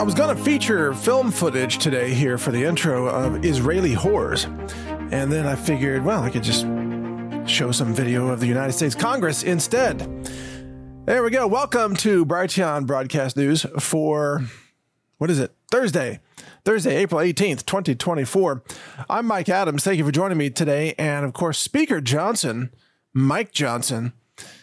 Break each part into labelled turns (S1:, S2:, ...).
S1: I was going to feature film footage today here for the intro of Israeli whores. And then I figured, well, I could just show some video of the United States Congress instead. There we go. Welcome to Brighteon Broadcast News for, what is it? Thursday, April 18th, 2024. I'm Mike Adams. Thank you for joining me today. And of course, Speaker Johnson, Mike Johnson,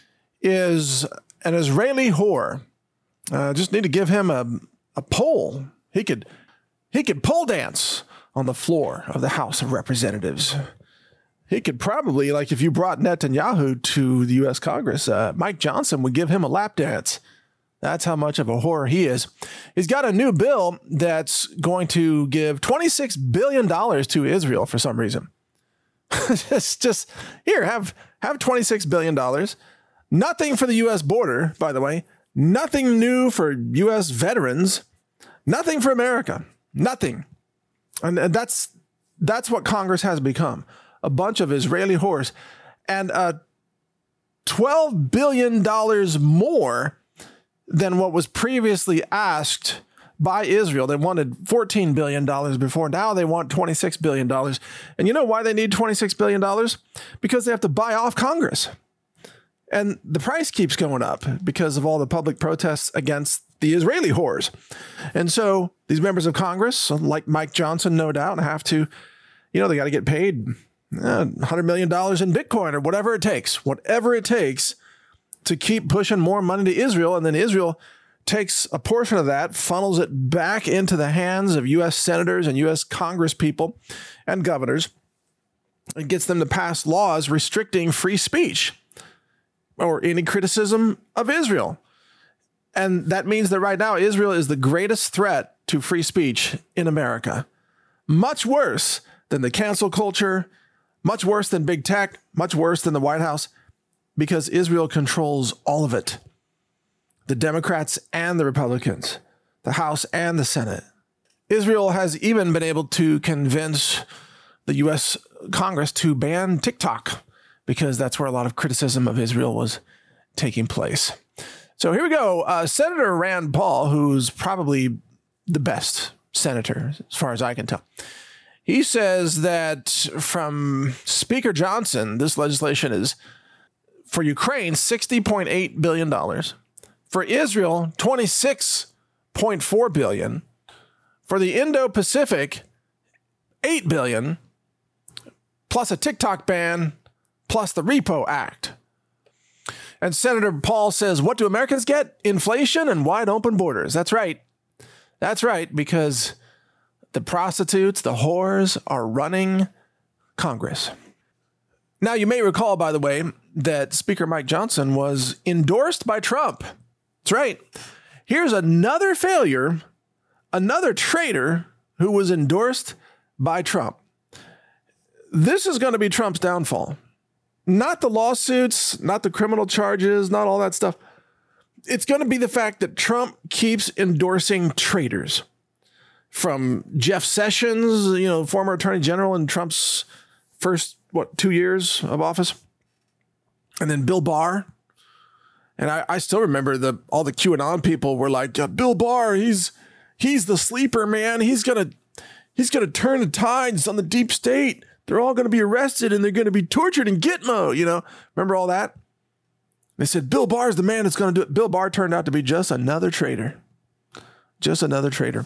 S1: is an Israeli whore. Just need to give him a pole. He could pole dance on the floor of the House of Representatives. He could probably, like if you brought Netanyahu to the U.S. Congress, Mike Johnson would give him a lap dance. That's how much of a whore he is. He's got a new bill that's going to give $26 billion to Israel for some reason. just here, have $26 billion. Nothing for the U.S. border, by the way. Nothing new for U.S. veterans. Nothing for America. Nothing. And that's what Congress has become. A bunch of Israeli whores. And $12 billion more than what was previously asked by Israel. They wanted $14 billion before. Now they want $26 billion. And you know why they need $26 billion? Because they have to buy off Congress. And the price keeps going up because of all the public protests against the Israeli whores. And so these members of Congress, like Mike Johnson, no doubt, have to, they got to get paid $100 million in Bitcoin or whatever it takes to keep pushing more money to Israel. And then Israel takes a portion of that, funnels it back into the hands of U.S. senators and U.S. Congress people and governors, and gets them to pass laws restricting free speech or any criticism of Israel. And that means that right now, Israel is the greatest threat to free speech in America. Much worse than the cancel culture, much worse than big tech, much worse than the White House, because Israel controls all of it. The Democrats and the Republicans, the House and the Senate. Israel has even been able to convince the U.S. Congress to ban TikTok, because that's where a lot of criticism of Israel was taking place. So here we go. Senator Rand Paul, who's probably the best senator, as far as I can tell. He says that from Speaker Johnson, this legislation is for Ukraine, $60.8 billion. For Israel, $26.4 billion. For the Indo-Pacific, $8 billion, plus a TikTok ban, plus the Repo Act. And Senator Paul says, what do Americans get? Inflation and wide open borders. That's right. That's right, because the prostitutes, the whores are running Congress. Now, you may recall, by the way, that Speaker Mike Johnson was endorsed by Trump. That's right. Here's another failure, another traitor who was endorsed by Trump. This is going to be Trump's downfall. Not the lawsuits, not the criminal charges, not all that stuff. It's going to be the fact that Trump keeps endorsing traitors. From Jeff Sessions, former attorney general in Trump's first, 2 years of office. And then Bill Barr. And I still remember all the QAnon people were like, Bill Barr, he's the sleeper, man. He's going to turn the tides on the deep state. They're all going to be arrested and they're going to be tortured in Gitmo, Remember all that? They said, Bill Barr is the man that's going to do it. Bill Barr turned out to be just another traitor. Just another traitor.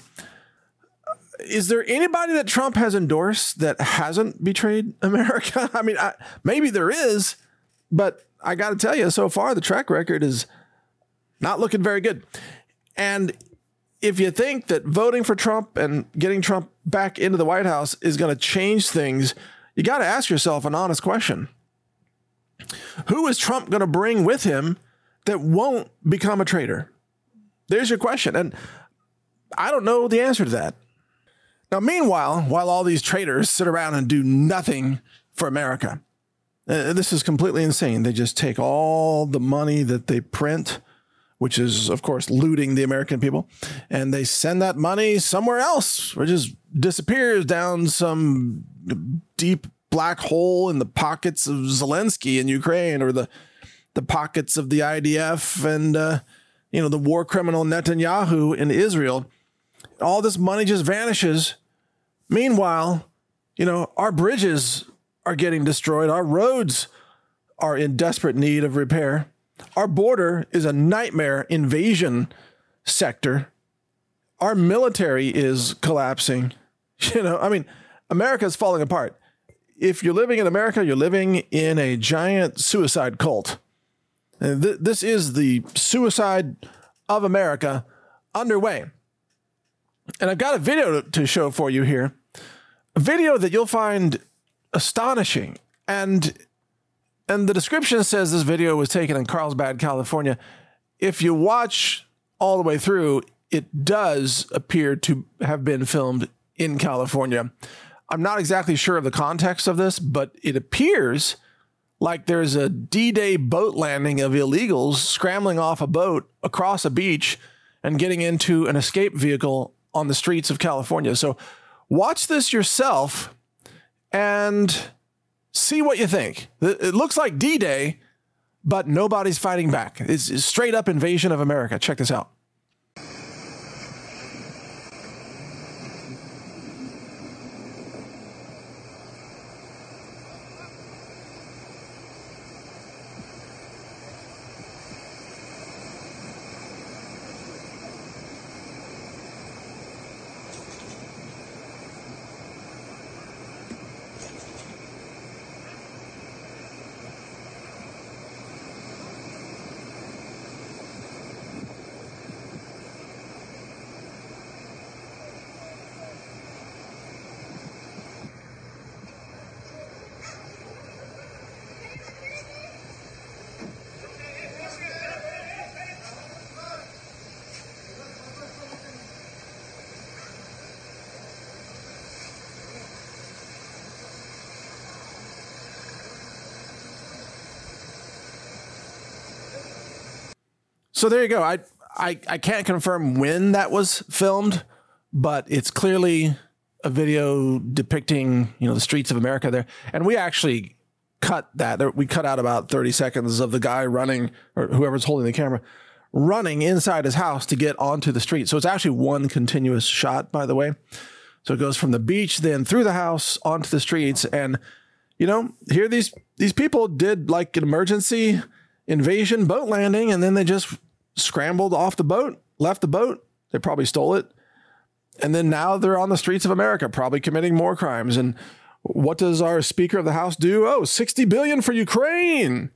S1: Is there anybody that Trump has endorsed that hasn't betrayed America? I mean, maybe there is, but I got to tell you, so far, the track record is not looking very good. And if you think that voting for Trump and getting Trump back into the White House is going to change things, you got to ask yourself an honest question. Who is Trump going to bring with him that won't become a traitor? There's your question. And I don't know the answer to that. Now, meanwhile, while all these traitors sit around and do nothing for America, this is completely insane. They just take all the money that they print, which is, of course, looting the American people, and they send that money somewhere else, or just disappears down some deep black hole in the pockets of Zelensky in Ukraine, or the pockets of the IDF and, the war criminal Netanyahu in Israel. all this money just vanishes. Meanwhile, our bridges are getting destroyed. Our roads are in desperate need of repair. Our border is a nightmare invasion sector. Our military is collapsing. America is falling apart. If you're living in America, you're living in a giant suicide cult. And this is the suicide of America underway. And I've got a video to show for you here. A video that you'll find astonishing. And the description says this video was taken in Carlsbad, California. If you watch all the way through, it does appear to have been filmed in California. I'm not exactly sure of the context of this, but it appears like there's a D-Day boat landing of illegals scrambling off a boat across a beach and getting into an escape vehicle on the streets of California. So watch this yourself and see what you think. It looks like D-Day, but nobody's fighting back. It's straight up invasion of America. Check this out. So there you go. I can't confirm when that was filmed, but it's clearly a video depicting, the streets of America there. And we actually cut that. We cut out about 30 seconds of the guy running, or whoever's holding the camera, running inside his house to get onto the street. So it's actually one continuous shot, by the way. So it goes from the beach, then through the house, onto the streets. And, here these people did like an emergency invasion boat landing, and then they just scrambled off the boat, left the boat. They probably stole it. And then now they're on the streets of America, probably committing more crimes. And what does our Speaker of the House do? Oh, $60 billion for Ukraine.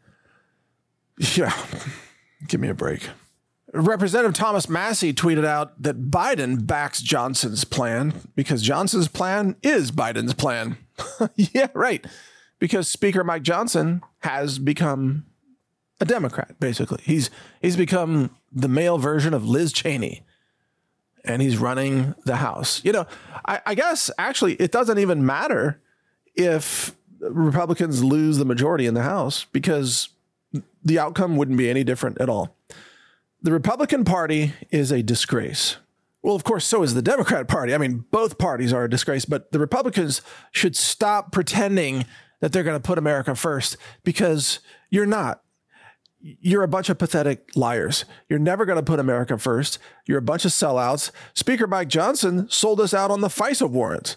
S1: Yeah, give me a break. Representative Thomas Massie tweeted out that Biden backs Johnson's plan because Johnson's plan is Biden's plan. Yeah, right. Because Speaker Mike Johnson has become a Democrat, basically. He's become the male version of Liz Cheney, and he's running the House. I guess actually it doesn't even matter if Republicans lose the majority in the House because the outcome wouldn't be any different at all. The Republican Party is a disgrace. Well, of course, so is the Democrat Party. I mean, both parties are a disgrace, but the Republicans should stop pretending that they're going to put America first because you're not. You're a bunch of pathetic liars. You're never going to put America first. You're a bunch of sellouts. Speaker Mike Johnson sold us out on the FISA warrants.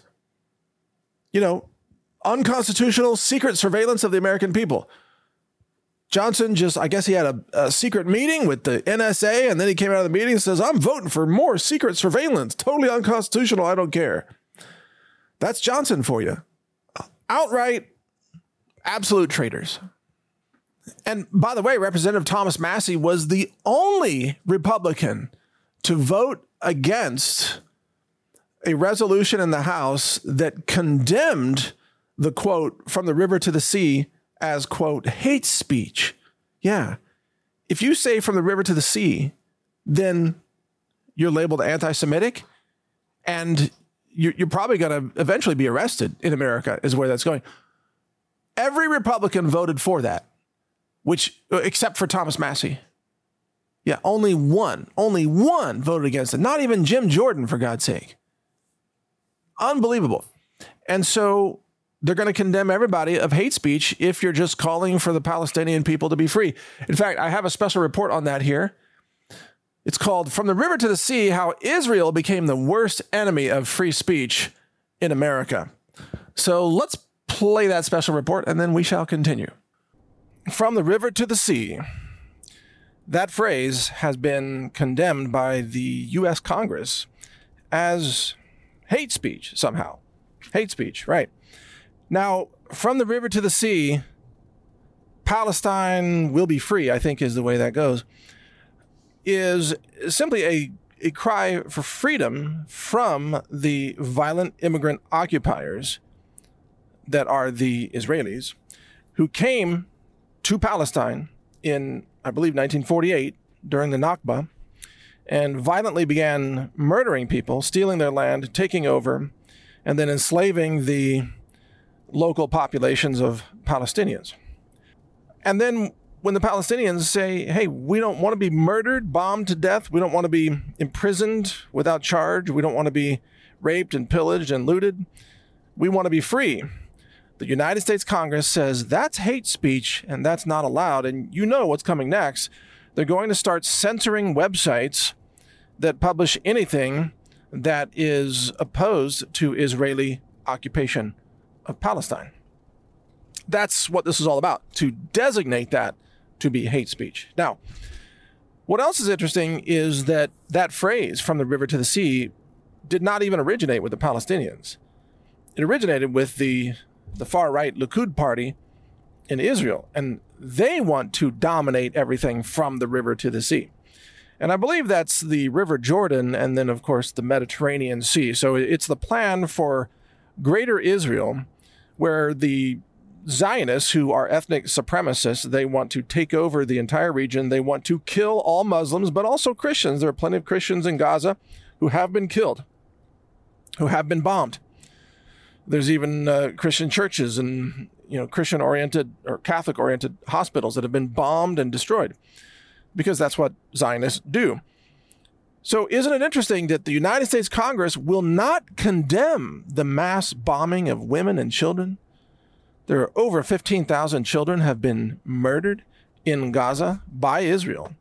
S1: Unconstitutional secret surveillance of the American people. Johnson I guess he had a secret meeting with the NSA, and then he came out of the meeting and says, I'm voting for more secret surveillance. Totally unconstitutional. I don't care. That's Johnson for you. Outright, absolute traitors. And by the way, Representative Thomas Massie was the only Republican to vote against a resolution in the House that condemned the quote from the river to the sea as, quote, hate speech. Yeah. If you say from the river to the sea, then you're labeled anti-Semitic, and you're probably going to eventually be arrested in America is where that's going. Every Republican voted for that. Except for Thomas Massie. Yeah, only one voted against it. Not even Jim Jordan, for God's sake. Unbelievable. And so they're going to condemn everybody of hate speech if you're just calling for the Palestinian people to be free. In fact, I have a special report on that here. It's called From the River to the Sea, How Israel Became the Worst Enemy of Free Speech in America. So let's play that special report and then we shall continue. From the river to the sea. That phrase has been condemned by the U.S. Congress as hate speech somehow. Hate speech, right. Now, from the river to the sea, Palestine will be free, I think is the way that goes, is simply a cry for freedom from the violent immigrant occupiers that are the Israelis who came to Palestine in, I believe, 1948 during the Nakba and violently began murdering people, stealing their land, taking over, and then enslaving the local populations of Palestinians. And then when the Palestinians say, hey, we don't want to be murdered, bombed to death, we don't want to be imprisoned without charge, we don't want to be raped and pillaged and looted, we want to be free. The United States Congress says that's hate speech and that's not allowed. And you know what's coming next. They're going to start censoring websites that publish anything that is opposed to Israeli occupation of Palestine. That's what this is all about, to designate that to be hate speech. Now, what else is interesting is that that phrase, from the river to the sea, did not even originate with the Palestinians. It originated with the far-right Likud party in Israel, and they want to dominate everything from the river to the sea. And I believe that's the River Jordan and then, of course, the Mediterranean Sea. So it's the plan for Greater Israel, where the Zionists, who are ethnic supremacists, they want to take over the entire region. They want to kill all Muslims, but also Christians. There are plenty of Christians in Gaza who have been killed, who have been bombed. There's even Christian churches and Christian-oriented or Catholic-oriented hospitals that have been bombed and destroyed because that's what Zionists do. So isn't it interesting that the United States Congress will not condemn the mass bombing of women and children? There are over 15,000 children have been murdered in Gaza by Israel.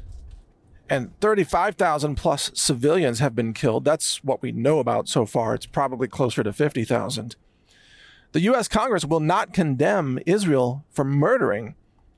S1: And 35,000 plus civilians have been killed. That's what we know about so far. It's probably closer to 50,000. The U.S. Congress will not condemn Israel for murdering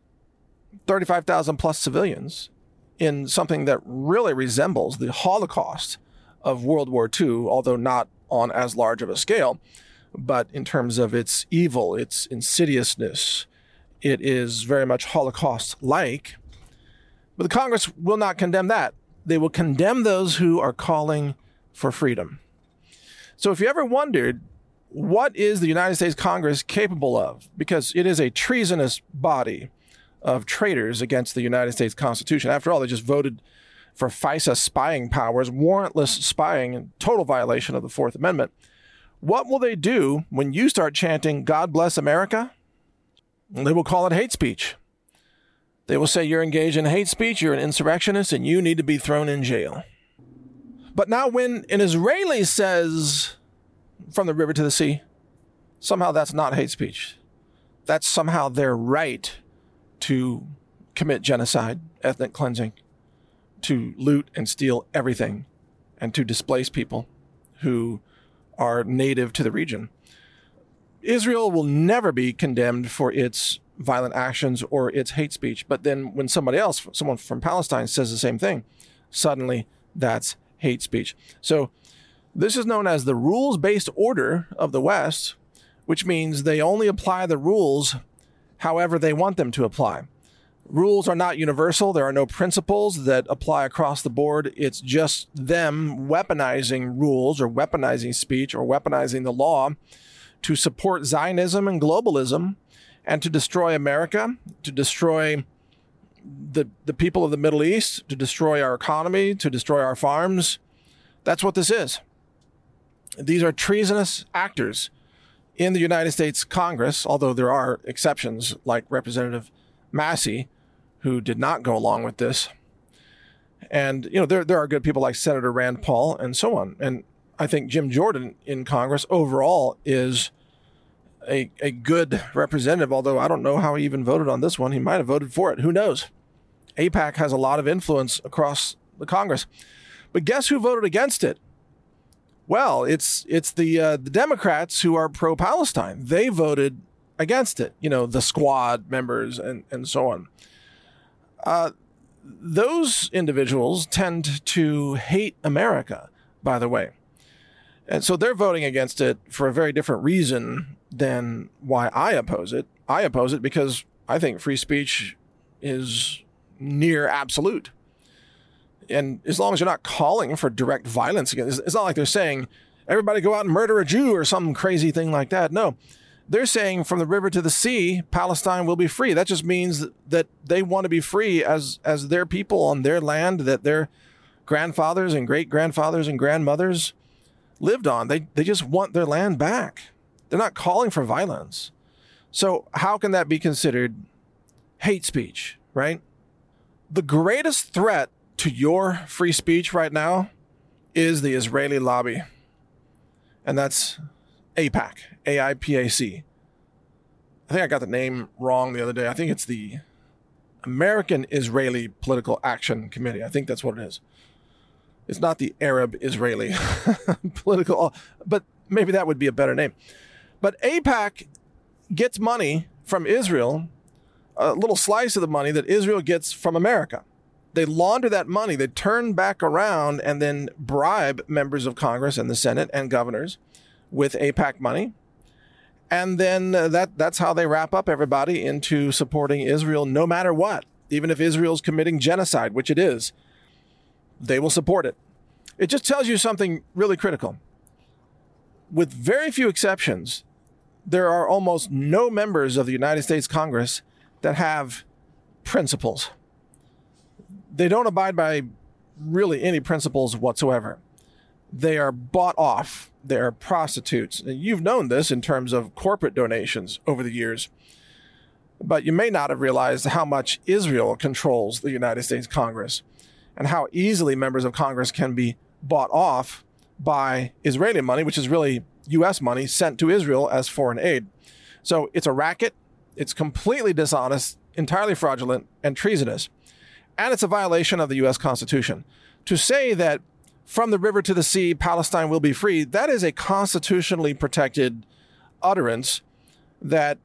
S1: 35,000 plus civilians in something that really resembles the Holocaust of World War II, although not on as large of a scale. But in terms of its evil, its insidiousness, it is very much Holocaust-like. But the Congress will not condemn that. They will condemn those who are calling for freedom. So if you ever wondered, what is the United States Congress capable of? Because it is a treasonous body of traitors against the United States Constitution. After all, they just voted for FISA spying powers, warrantless spying, and total violation of the Fourth Amendment. What will they do when you start chanting, God bless America? They will call it hate speech. They will say you're engaged in hate speech, you're an insurrectionist, and you need to be thrown in jail. But now when an Israeli says, from the river to the sea, somehow that's not hate speech. That's somehow their right to commit genocide, ethnic cleansing, to loot and steal everything, and to displace people who are native to the region. Israel will never be condemned for its violent actions or its hate speech. But then when someone from Palestine says the same thing, suddenly that's hate speech. So this is known as the rules-based order of the West, which means they only apply the rules however they want them to apply. Rules are not universal. There are no principles that apply across the board. It's just them weaponizing rules or weaponizing speech or weaponizing the law to support Zionism and globalism and to destroy America, to destroy the people of the Middle East, to destroy our economy, to destroy our farms. That's what this is. These are treasonous actors in the United States Congress, although there are exceptions like Representative Massey, who did not go along with this. And, there are good people like Senator Rand Paul and so on. And I think Jim Jordan in Congress overall is a good representative, although I don't know how he even voted on this one. He might have voted for it. Who knows? AIPAC has a lot of influence across the Congress. But guess who voted against it? Well, it's the Democrats who are pro-Palestine. They voted against it. The Squad members and so on. Those individuals tend to hate America, by the way. And so they're voting against it for a very different reason than why I oppose it. I oppose it because I think free speech is near absolute. And as long as you're not calling for direct violence against, it's not like they're saying, everybody go out and murder a Jew or some crazy thing like that. No, they're saying from the river to the sea, Palestine will be free. That just means that they want to be free as their people on their land that their grandfathers and great-grandfathers and grandmothers lived on. They just want their land back. They're not calling for violence. So how can that be considered hate speech, right? The greatest threat to your free speech right now is the Israeli lobby. And that's AIPAC, AIPAC. I think I got the name wrong the other day. I think it's the American Israeli Political Action Committee. I think that's what it is. It's not the Arab Israeli political, but maybe that would be a better name. But AIPAC gets money from Israel, a little slice of the money that Israel gets from America. They launder that money, they turn back around and then bribe members of Congress and the Senate and governors with AIPAC money. And then that's how they wrap up everybody into supporting Israel no matter what. Even if Israel's committing genocide, which it is, they will support it. It just tells you something really critical. With very few exceptions, there are almost no members of the United States Congress that have principles. They don't abide by really any principles whatsoever. They are bought off. They are prostitutes. And you've known this in terms of corporate donations over the years. But you may not have realized how much Israel controls the United States Congress and how easily members of Congress can be bought off by Israeli money, which is really U.S. money sent to Israel as foreign aid. So it's a racket. It's completely dishonest, entirely fraudulent, and treasonous. And it's a violation of the U.S. Constitution. To say that from the river to the sea, Palestine will be free, that is a constitutionally protected utterance that,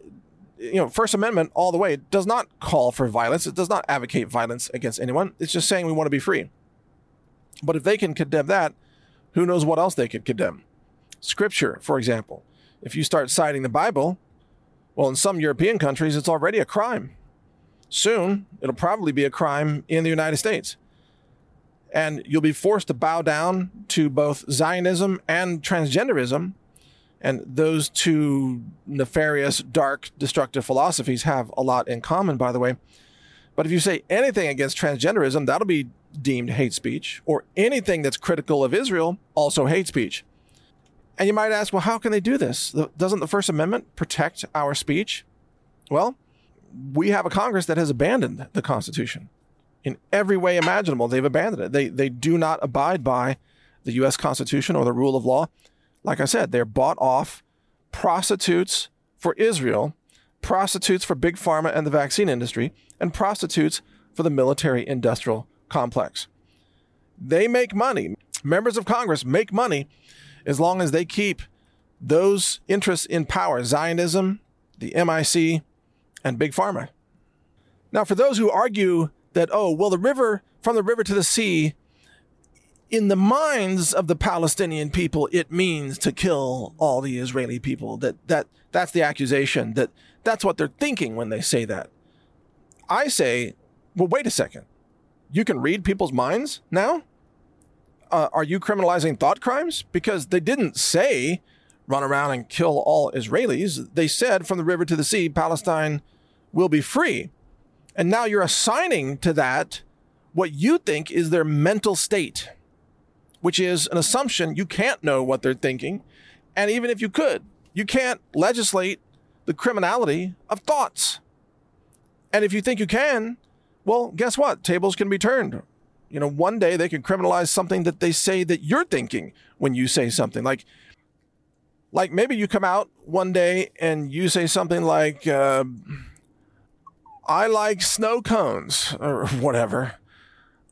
S1: First Amendment all the way does not call for violence. It does not advocate violence against anyone. It's just saying we want to be free. But if they can condemn that, who knows what else they could condemn? Scripture, for example. If you start citing the Bible, well, in some European countries, it's already a crime. Soon, it'll probably be a crime in the United States. And you'll be forced to bow down to both Zionism and transgenderism. And those two nefarious, dark, destructive philosophies have a lot in common, by the way. But if you say anything against transgenderism, that'll be deemed hate speech. Or anything that's critical of Israel, also hate speech. And you might ask, well, how can they do this? Doesn't the First Amendment protect our speech? Well, we have a Congress that has abandoned the Constitution. In every way imaginable, they've abandoned it. They do not abide by the U.S. Constitution or the rule of law. Like I said, they're bought off prostitutes for Israel, prostitutes for Big Pharma and the vaccine industry, and prostitutes for the military-industrial complex. They make money. Members of Congress make money as long as they keep those interests in power, Zionism, the MIC, and Big Pharma. Now, for those who argue that, from the river to the sea, in the minds of the Palestinian people, it means to kill all the Israeli people. That's the accusation, that's what they're thinking when they say that. I say, well, wait a second. You can read people's minds now? Are you criminalizing thought crimes? Because they didn't say run around and kill all Israelis. They said from the river to the sea, Palestine will be free. And now you're assigning to that what you think is their mental state, which is an assumption. You can't know what they're thinking. And even if you could, you can't legislate the criminality of thoughts. And if you think you can, well, guess what? Tables can be turned. One day they can criminalize something that they say that you're thinking when you say something. Like maybe you come out one day and you say something like, I like snow cones or whatever.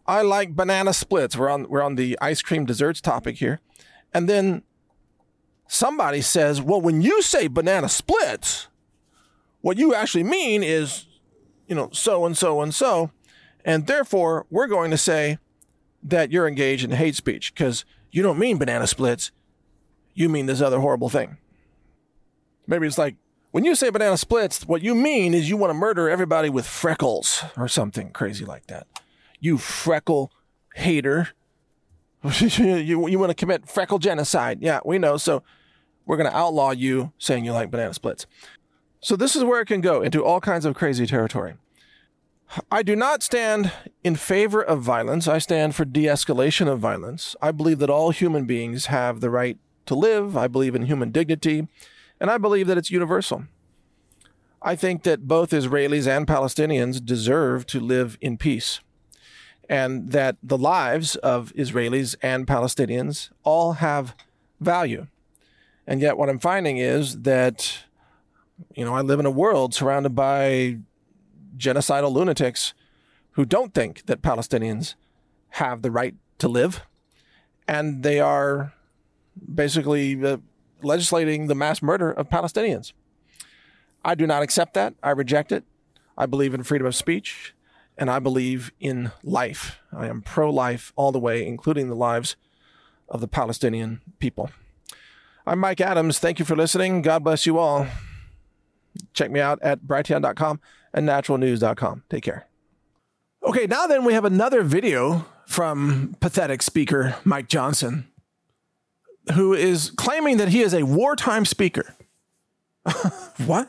S1: I like banana splits. We're on the ice cream desserts topic here. And then somebody says, well, when you say banana splits, what you actually mean is, so and so and so. And therefore, we're going to say that you're engaged in hate speech because you don't mean banana splits. You mean this other horrible thing. Maybe it's like, when you say banana splits, what you mean is you want to murder everybody with freckles or something crazy like that. You freckle hater. you want to commit freckle genocide. Yeah, we know. So we're going to outlaw you saying you like banana splits. So this is where it can go into all kinds of crazy territory. I do not stand in favor of violence. I stand for de-escalation of violence. I believe that all human beings have the right to live. I believe in human dignity, and I believe that it's universal. I think that both Israelis and Palestinians deserve to live in peace, and that the lives of Israelis and Palestinians all have value. And yet what I'm finding is that, I live in a world surrounded by genocidal lunatics who don't think that Palestinians have the right to live. And they are basically legislating the mass murder of Palestinians. I do not accept that. I reject it. I believe in freedom of speech, and I believe in life. I am pro-life all the way, including the lives of the Palestinian people. I'm Mike Adams. Thank you for listening. God bless you all. Check me out at brighteon.com and naturalnews.com. Take care. Okay, now then we have another video from pathetic speaker Mike Johnson, who is claiming that he is a wartime speaker. What?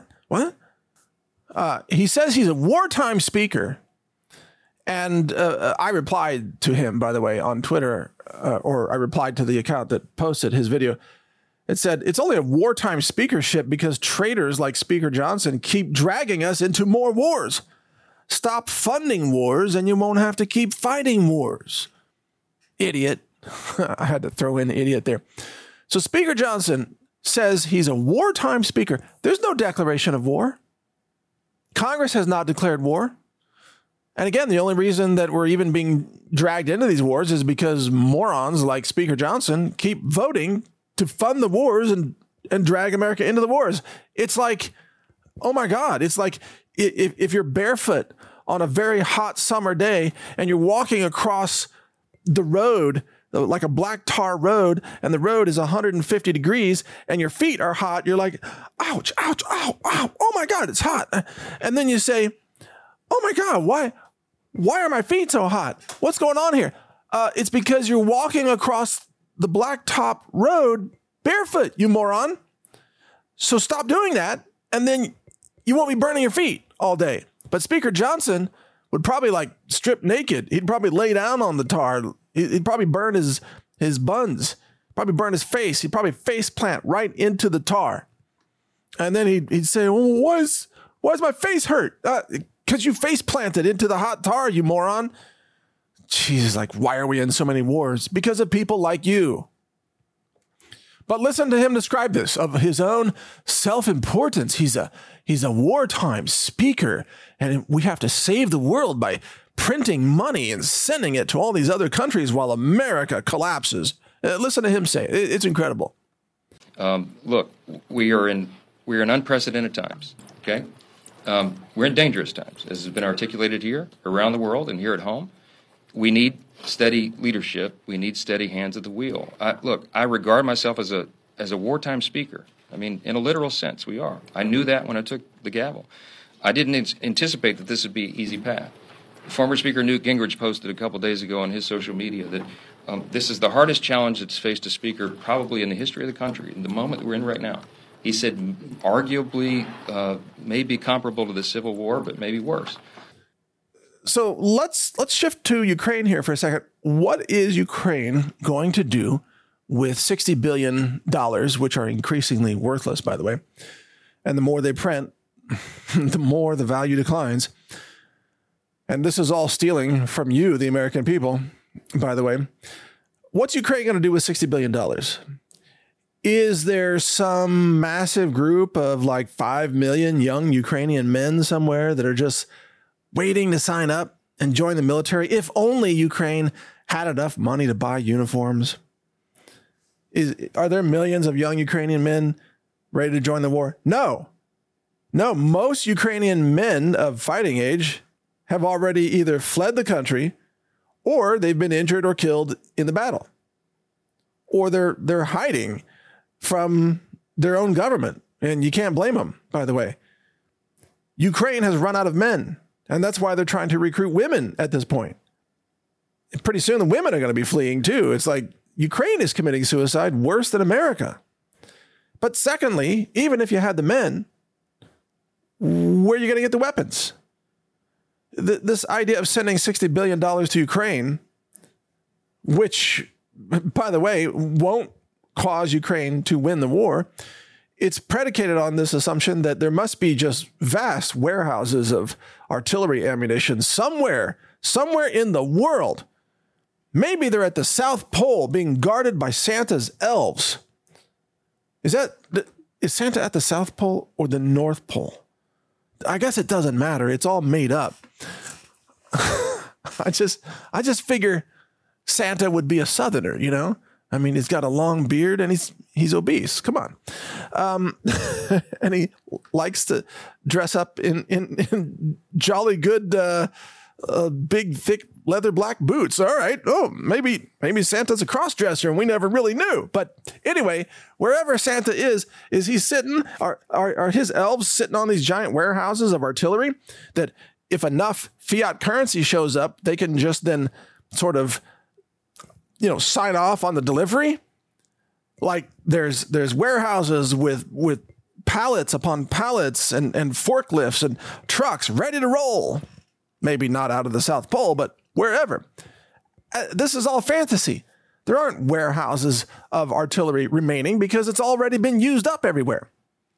S1: He says he's a wartime speaker. And I replied to him, by the way, on Twitter, or I replied to the account that posted his video. It said, it's only a wartime speakership because traitors like Speaker Johnson keep dragging us into more wars. Stop funding wars and you won't have to keep fighting wars. Idiot. I had to throw in idiot there. So Speaker Johnson says he's a wartime speaker. There's no declaration of war. Congress has not declared war. And again, the only reason that we're even being dragged into these wars is because morons like Speaker Johnson keep voting to fund the wars and drag America into the wars. It's like, oh my God, it's like if you're barefoot on a very hot summer day and you're walking across the road, like a black tar road, and the road is 150 degrees and your feet are hot, you're like, ouch, ouch, ow, ow, oh my God, it's hot. And then you say, oh my God, why are my feet so hot? What's going on here? It's because you're walking across the blacktop road barefoot, you moron. So stop doing that, and then you won't be burning your feet all day. But Speaker Johnson would probably strip naked. He'd probably lay down on the tar. He'd probably burn his buns, probably burn his face. He'd probably face plant right into the tar. And then he'd say, well, why is my face hurt? Because you face planted into the hot tar, you moron. Jesus, why are we in so many wars? Because of people like you. But listen to him describe this of his own self-importance. He's a wartime speaker, and we have to save the world by printing money and sending it to all these other countries while America collapses. Listen to him say it. It's incredible.
S2: Look, we are in unprecedented times. Okay, we're in dangerous times, as has been articulated here, around the world, and here at home. We need steady leadership. We need steady hands at the wheel. I regard myself as a wartime speaker. I mean, in a literal sense, we are. I knew that when I took the gavel. I didn't anticipate that this would be an easy path. Former Speaker Newt Gingrich posted a couple days ago on his social media that this is the hardest challenge that's faced a speaker probably in the history of the country, in the moment that we're in right now. He said arguably maybe comparable to the Civil War, but maybe worse.
S1: So let's shift to Ukraine here for a second. What is Ukraine going to do with $60 billion, which are increasingly worthless, by the way? And the more they print, the more the value declines. And this is all stealing from you, the American people, by the way. What's Ukraine going to do with $60 billion? Is there some massive group of 5 million young Ukrainian men somewhere that are just waiting to sign up and join the military if only Ukraine had enough money to buy uniforms? Are there millions of young Ukrainian men ready to join the war? No. No, most Ukrainian men of fighting age have already either fled the country or they've been injured or killed in the battle. Or they're hiding from their own government. And you can't blame them, by the way. Ukraine has run out of men, and that's why they're trying to recruit women at this point. And pretty soon the women are going to be fleeing too. It's like Ukraine is committing suicide worse than America. But secondly, even if you had the men, where are you going to get the weapons? This idea of sending $60 billion to Ukraine, which, by the way, won't cause Ukraine to win the war, it's predicated on this assumption that there must be just vast warehouses of artillery ammunition somewhere in the world. Maybe they're at the South Pole being guarded by Santa's elves. Is Santa at the South Pole or the North Pole? I guess it doesn't matter. It's all made up. I just figure Santa would be a Southerner, you know? I mean, he's got a long beard and he's obese. Come on. And he likes to dress up in jolly good, big, thick leather black boots. All right. Oh, maybe Santa's a cross-dresser and we never really knew. But anyway, wherever Santa is he sitting? Are his elves sitting on these giant warehouses of artillery that if enough fiat currency shows up, they can just then sort of, sign off on the delivery? Like there's warehouses with pallets upon pallets and forklifts and trucks ready to roll. Maybe not out of the South Pole, but wherever. This is all fantasy. There aren't warehouses of artillery remaining because it's already been used up everywhere.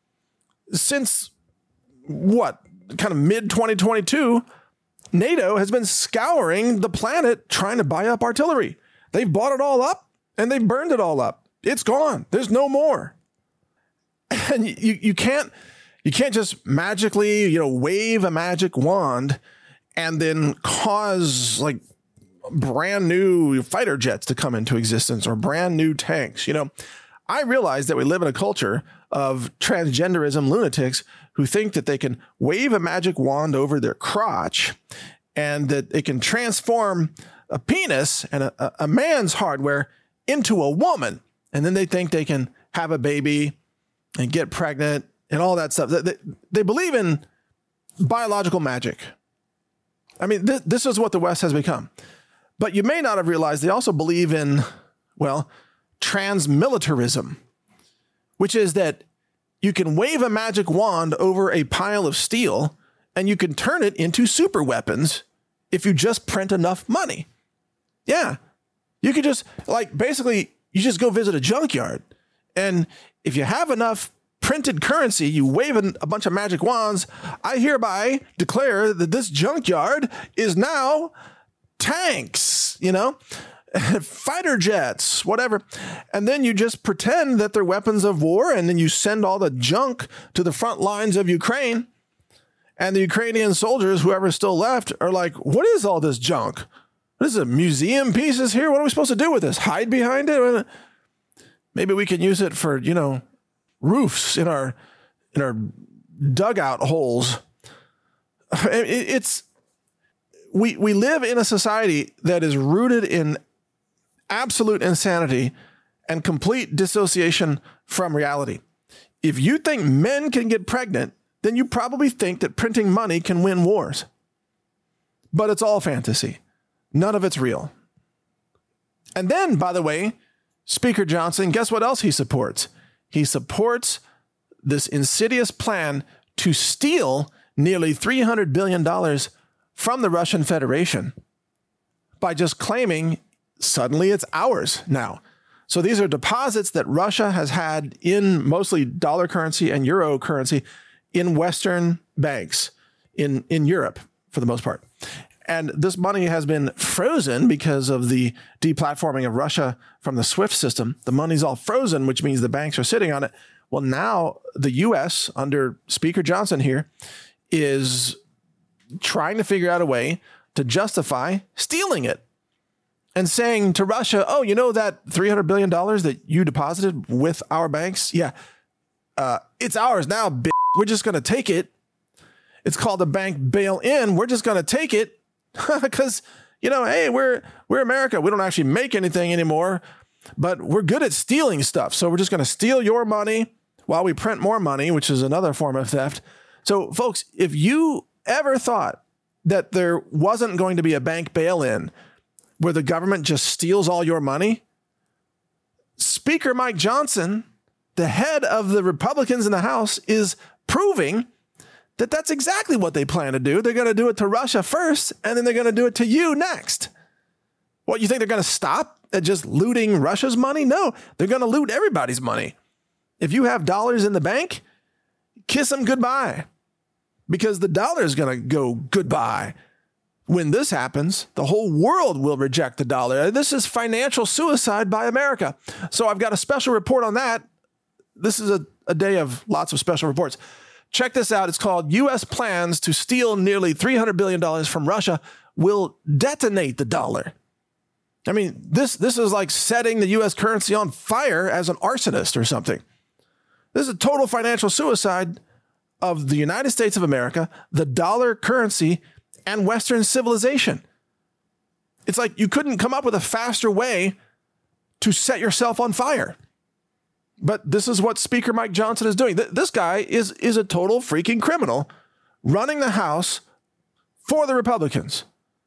S1: Since kind of mid-2022, NATO has been scouring the planet trying to buy up artillery. They've bought it all up and they've burned it all up. It's gone. There's no more. And you can't just magically, wave a magic wand and then cause like brand new fighter jets to come into existence or brand new tanks. I realize that we live in a culture of transgenderism lunatics who think that they can wave a magic wand over their crotch and that it can transform a penis and a man's hardware into a woman. And then they think they can have a baby and get pregnant and all that stuff. They believe in biological magic. I mean, this is what the West has become. But you may not have realized they also believe in, transmilitarism, which is that you can wave a magic wand over a pile of steel and you can turn it into super weapons if you just print enough money. Yeah. You could just basically you just go visit a junkyard. And if you have enough printed currency, you wave a bunch of magic wands. I hereby declare that this junkyard is now tanks, fighter jets, whatever. And then you just pretend that they're weapons of war. And then you send all the junk to the front lines of Ukraine. And the Ukrainian soldiers, whoever's still left, are like, what is all this junk? What is it, museum pieces here? What are we supposed to do with this? Hide behind it? Maybe we can use it for, roofs in our dugout holes. We live in a society that is rooted in absolute insanity and complete dissociation from reality. If you think men can get pregnant, then you probably think that printing money can win wars. But it's all fantasy. None of it's real. And then, by the way, Speaker Johnson, guess what else he supports? He supports this insidious plan to steal nearly $300 billion from the Russian Federation by just claiming suddenly it's ours now. So these are deposits that Russia has had in mostly dollar currency and euro currency in Western banks in Europe for the most part. And this money has been frozen because of the deplatforming of Russia from the SWIFT system. The money's all frozen, which means the banks are sitting on it. Well, now the U.S., under Speaker Johnson here, is trying to figure out a way to justify stealing it and saying to Russia, oh, you know that $300 billion that you deposited with our banks? Yeah, it's ours now, bitch. We're just going to take it. It's called a bank bail-in. We're just going to take it because, you know, hey, we're America. We don't actually make anything anymore, but we're good at stealing stuff. So we're just going to steal your money while we print more money, which is another form of theft. So, folks, if you ever thought that there wasn't going to be a bank bail-in where the government just steals all your money, Speaker Mike Johnson, the head of the Republicans in the House, is proving that that's exactly what they plan to do. They're going to do it to Russia first, and then they're going to do it to you next. What, you think they're going to stop at just looting Russia's money? No, they're going to loot everybody's money. If you have dollars in the bank, kiss them goodbye, because the dollar is going to go goodbye. When this happens, the whole world will reject the dollar. This is financial suicide by America. So I've got a special report on that. This is a day of lots of special reports. Check this out. It's called U.S. Plans to Steal Nearly $300 billion from Russia Will Detonate the Dollar. I mean, this is like setting the U.S. currency on fire as an arsonist or something. This is a total financial suicide of the United States of America, the dollar currency, and Western civilization. It's like you couldn't come up with a faster way to set yourself on fire. But this is what Speaker Mike Johnson is doing. This guy is a total freaking criminal running the House for the Republicans.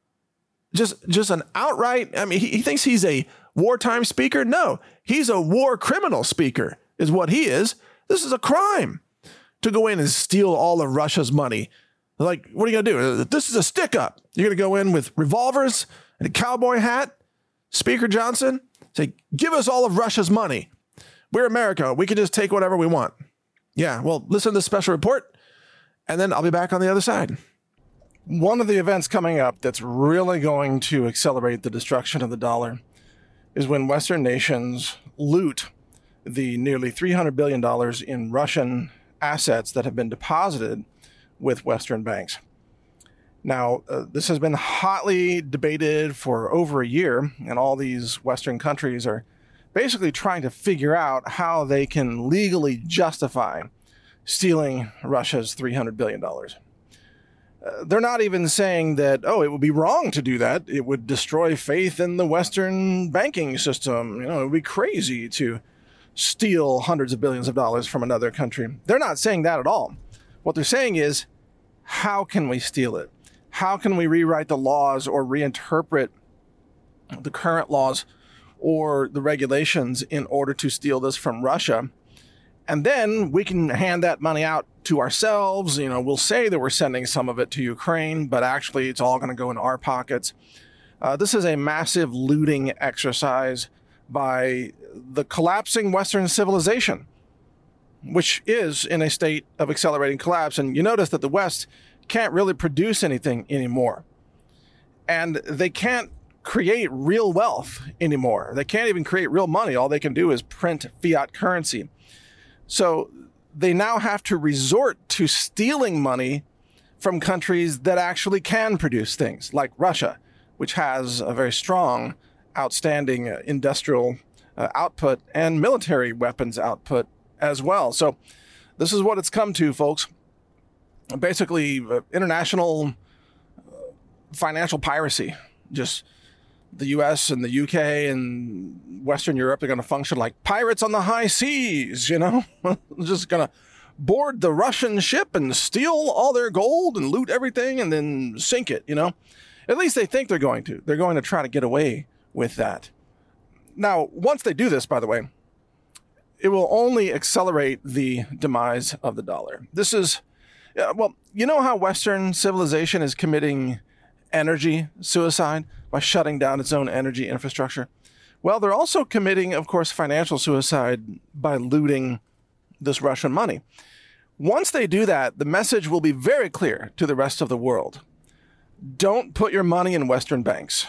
S1: Just an outright, I mean, he thinks he's a wartime speaker. No, he's a war criminal speaker is what he is. This is a crime to go in and steal all of Russia's money. Like, what are you going to do? This is a stick up. You're going to go in with revolvers and a cowboy hat, Speaker Johnson, say, give us all of Russia's money. We're America. We can just take whatever we want. Yeah, well, listen to this special report, and then I'll be back on the other side. One of the events coming up that's really going to accelerate the destruction of the dollar is when Western nations loot the nearly $300 billion in Russian assets that have been deposited with Western banks. Now, this has been hotly debated for over a year, and all these Western countries are basically trying to figure out how they can legally justify stealing Russia's $300 billion. They're not even saying that, oh, it would be wrong to do that. It would destroy faith in the Western banking system. You know, it would be crazy to steal hundreds of billions of dollars from another country. They're not saying that at all. What they're saying is, how can we steal it? How can we rewrite the laws or reinterpret the current laws or the regulations in order to steal this from Russia? And then we can hand that money out to ourselves. You know, we'll say that we're sending some of it to Ukraine, but actually it's all going to go in our pockets. This is a massive looting exercise by the collapsing Western civilization, which is in a state of accelerating collapse. And you notice that the West can't really produce anything anymore. And they can't create real wealth anymore. They can't even create real money. All they can do is print fiat currency. So they now have to resort to stealing money from countries that actually can produce things, like Russia, which has a very strong, outstanding industrial output and military weapons output as well. So this is what it's come to, folks. Basically, international financial piracy. Just the U.S. and the U.K. and Western Europe are going to function like pirates on the high seas, you know? Just going to board the Russian ship and steal all their gold and loot everything and then sink it, you know? At least they think they're going to. They're going to try to get away with that. Now, once they do this, by the way, it will only accelerate the demise of the dollar. This is, well, you know how Western civilization is committing energy suicide by shutting down its own energy infrastructure? Well, they're also committing, of course, financial suicide by looting this Russian money. Once they do that, the message will be very clear to the rest of the world. Don't put your money in Western banks.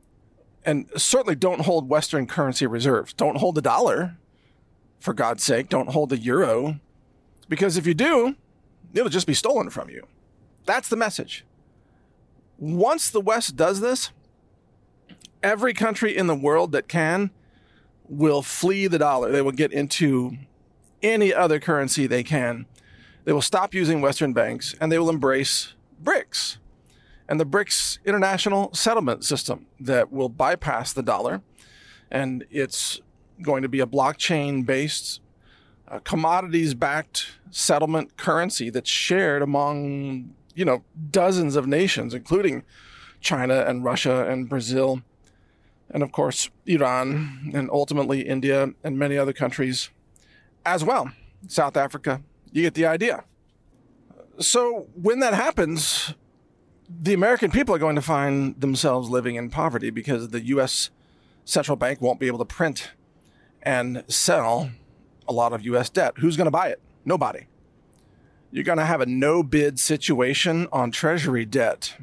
S1: And certainly don't hold Western currency reserves. Don't hold the dollar. For God's sake, don't hold the euro. Because if you do, it'll just be stolen from you. That's the message. Once the West does this, every country in the world that can will flee the dollar. They will get into any other currency they can. They will stop using Western banks, and they will embrace BRICS and the BRICS international settlement system that will bypass the dollar. And it's going to be a blockchain-based, commodities-backed settlement currency that's shared among, dozens of nations, including China and Russia and Brazil, and of course, Iran, and ultimately India and many other countries as well. South Africa, you get the idea. So when that happens, the American people are going to find themselves living in poverty because the U.S. central bank won't be able to print and sell a lot of U.S. debt. Who's going to buy it? Nobody. You're going to have a no-bid situation on Treasury debt.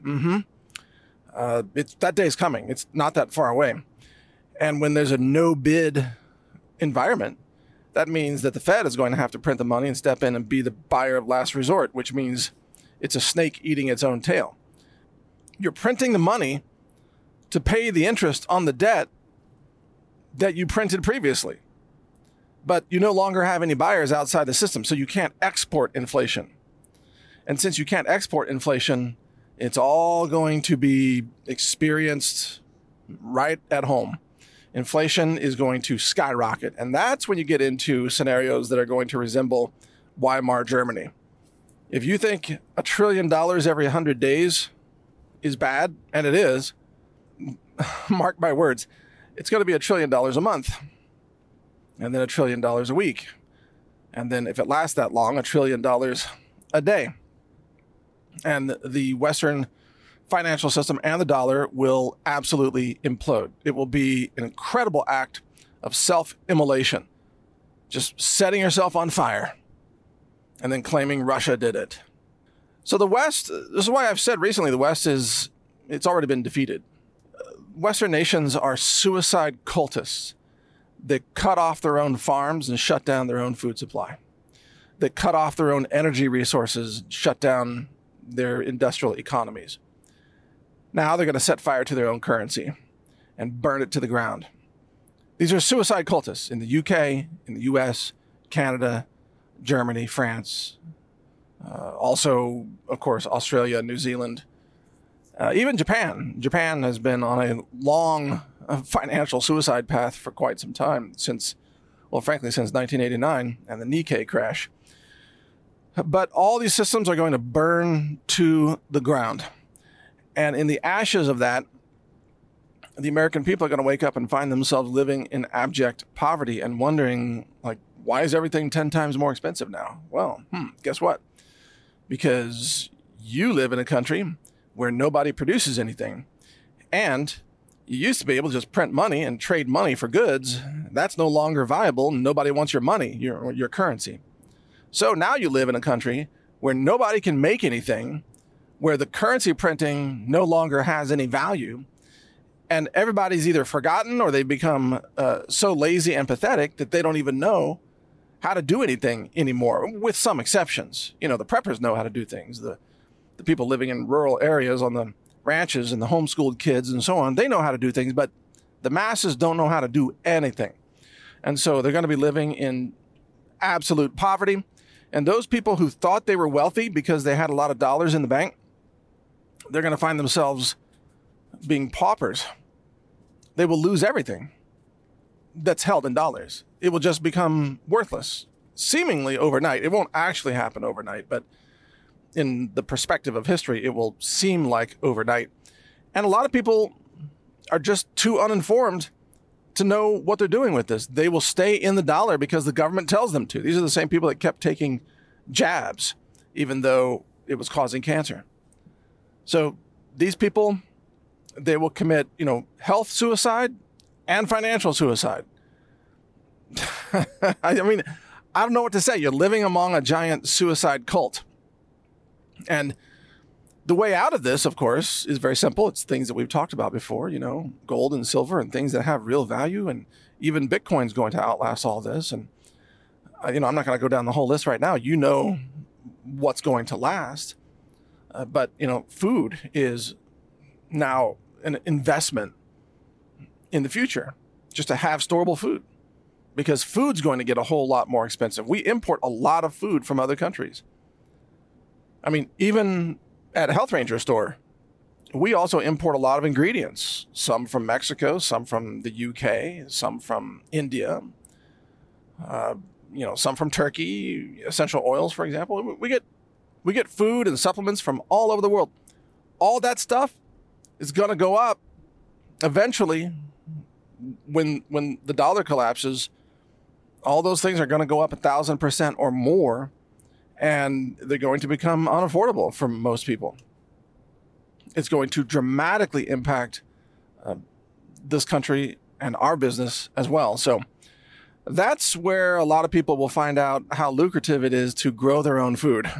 S1: That day is coming. It's not that far away. And when there's a no-bid environment, that means that the Fed is going to have to print the money and step in and be the buyer of last resort, which means it's a snake eating its own tail. You're printing the money to pay the interest on the debt that you printed previously. But you no longer have any buyers outside the system, so you can't export inflation. And since you can't export inflation, it's all going to be experienced right at home. Inflation is going to skyrocket. And that's when you get into scenarios that are going to resemble Weimar Germany. If you think $1 trillion every 100 days is bad, and it is, mark my words, it's going to be $1 trillion a month, and then $1 trillion a week. And then if it lasts that long, $1 trillion a day. And the Western financial system and the dollar will absolutely implode. It will be an incredible act of self-immolation, just setting yourself on fire and then claiming Russia did it. So the West, this is why I've said recently, the West it's already been defeated. Western nations are suicide cultists. They cut off their own farms and shut down their own food supply. They cut off their own energy resources, shut down their industrial economies. Now they're going to set fire to their own currency and burn it to the ground. These are suicide cultists in the UK, in the US, Canada, Germany, France, also, of course, Australia, New Zealand, even Japan. Japan has been on a long financial suicide path for quite some time, since 1989 and the Nikkei crash. But all these systems are going to burn to the ground. And in the ashes of that, the American people are going to wake up and find themselves living in abject poverty and wondering, why is everything 10 times more expensive now? Well, guess what? Because you live in a country where nobody produces anything. And you used to be able to just print money and trade money for goods. That's no longer viable. Nobody wants your money, your currency. So now you live in a country where nobody can make anything, where the currency printing no longer has any value, and everybody's either forgotten or they've become so lazy and pathetic that they don't even know how to do anything anymore, with some exceptions. The preppers know how to do things. The people living in rural areas on the ranches and the homeschooled kids and so on, they know how to do things, but the masses don't know how to do anything. And so they're going to be living in absolute poverty. And those people who thought they were wealthy because they had a lot of dollars in the bank, they're going to find themselves being paupers. They will lose everything that's held in dollars. It will just become worthless, seemingly overnight. It won't actually happen overnight, but in the perspective of history, it will seem like overnight. And a lot of people are just too uninformed to know what they're doing with this. They will stay in the dollar because the government tells them to. These are the same people that kept taking jabs, even though it was causing cancer. So these people, they will commit, health suicide and financial suicide. I mean, I don't know what to say. You're living among a giant suicide cult. And the way out of this, of course, is very simple. It's things that we've talked about before, gold and silver and things that have real value. And even Bitcoin's going to outlast all this. And, I'm not going to go down the whole list right now. You know what's going to last. But, food is now an investment in the future just to have storable food, because food's going to get a whole lot more expensive. We import a lot of food from other countries. I mean, even at a Health Ranger store, we also import a lot of ingredients, some from Mexico, some from the UK, some from India, some from Turkey, essential oils, for example. We get food and supplements from all over the world. All that stuff is going to go up eventually. When the dollar collapses, all those things are going to go up 1,000% or more, and they're going to become unaffordable for most people. It's going to dramatically impact this country and our business as well. So that's where a lot of people will find out how lucrative it is to grow their own food.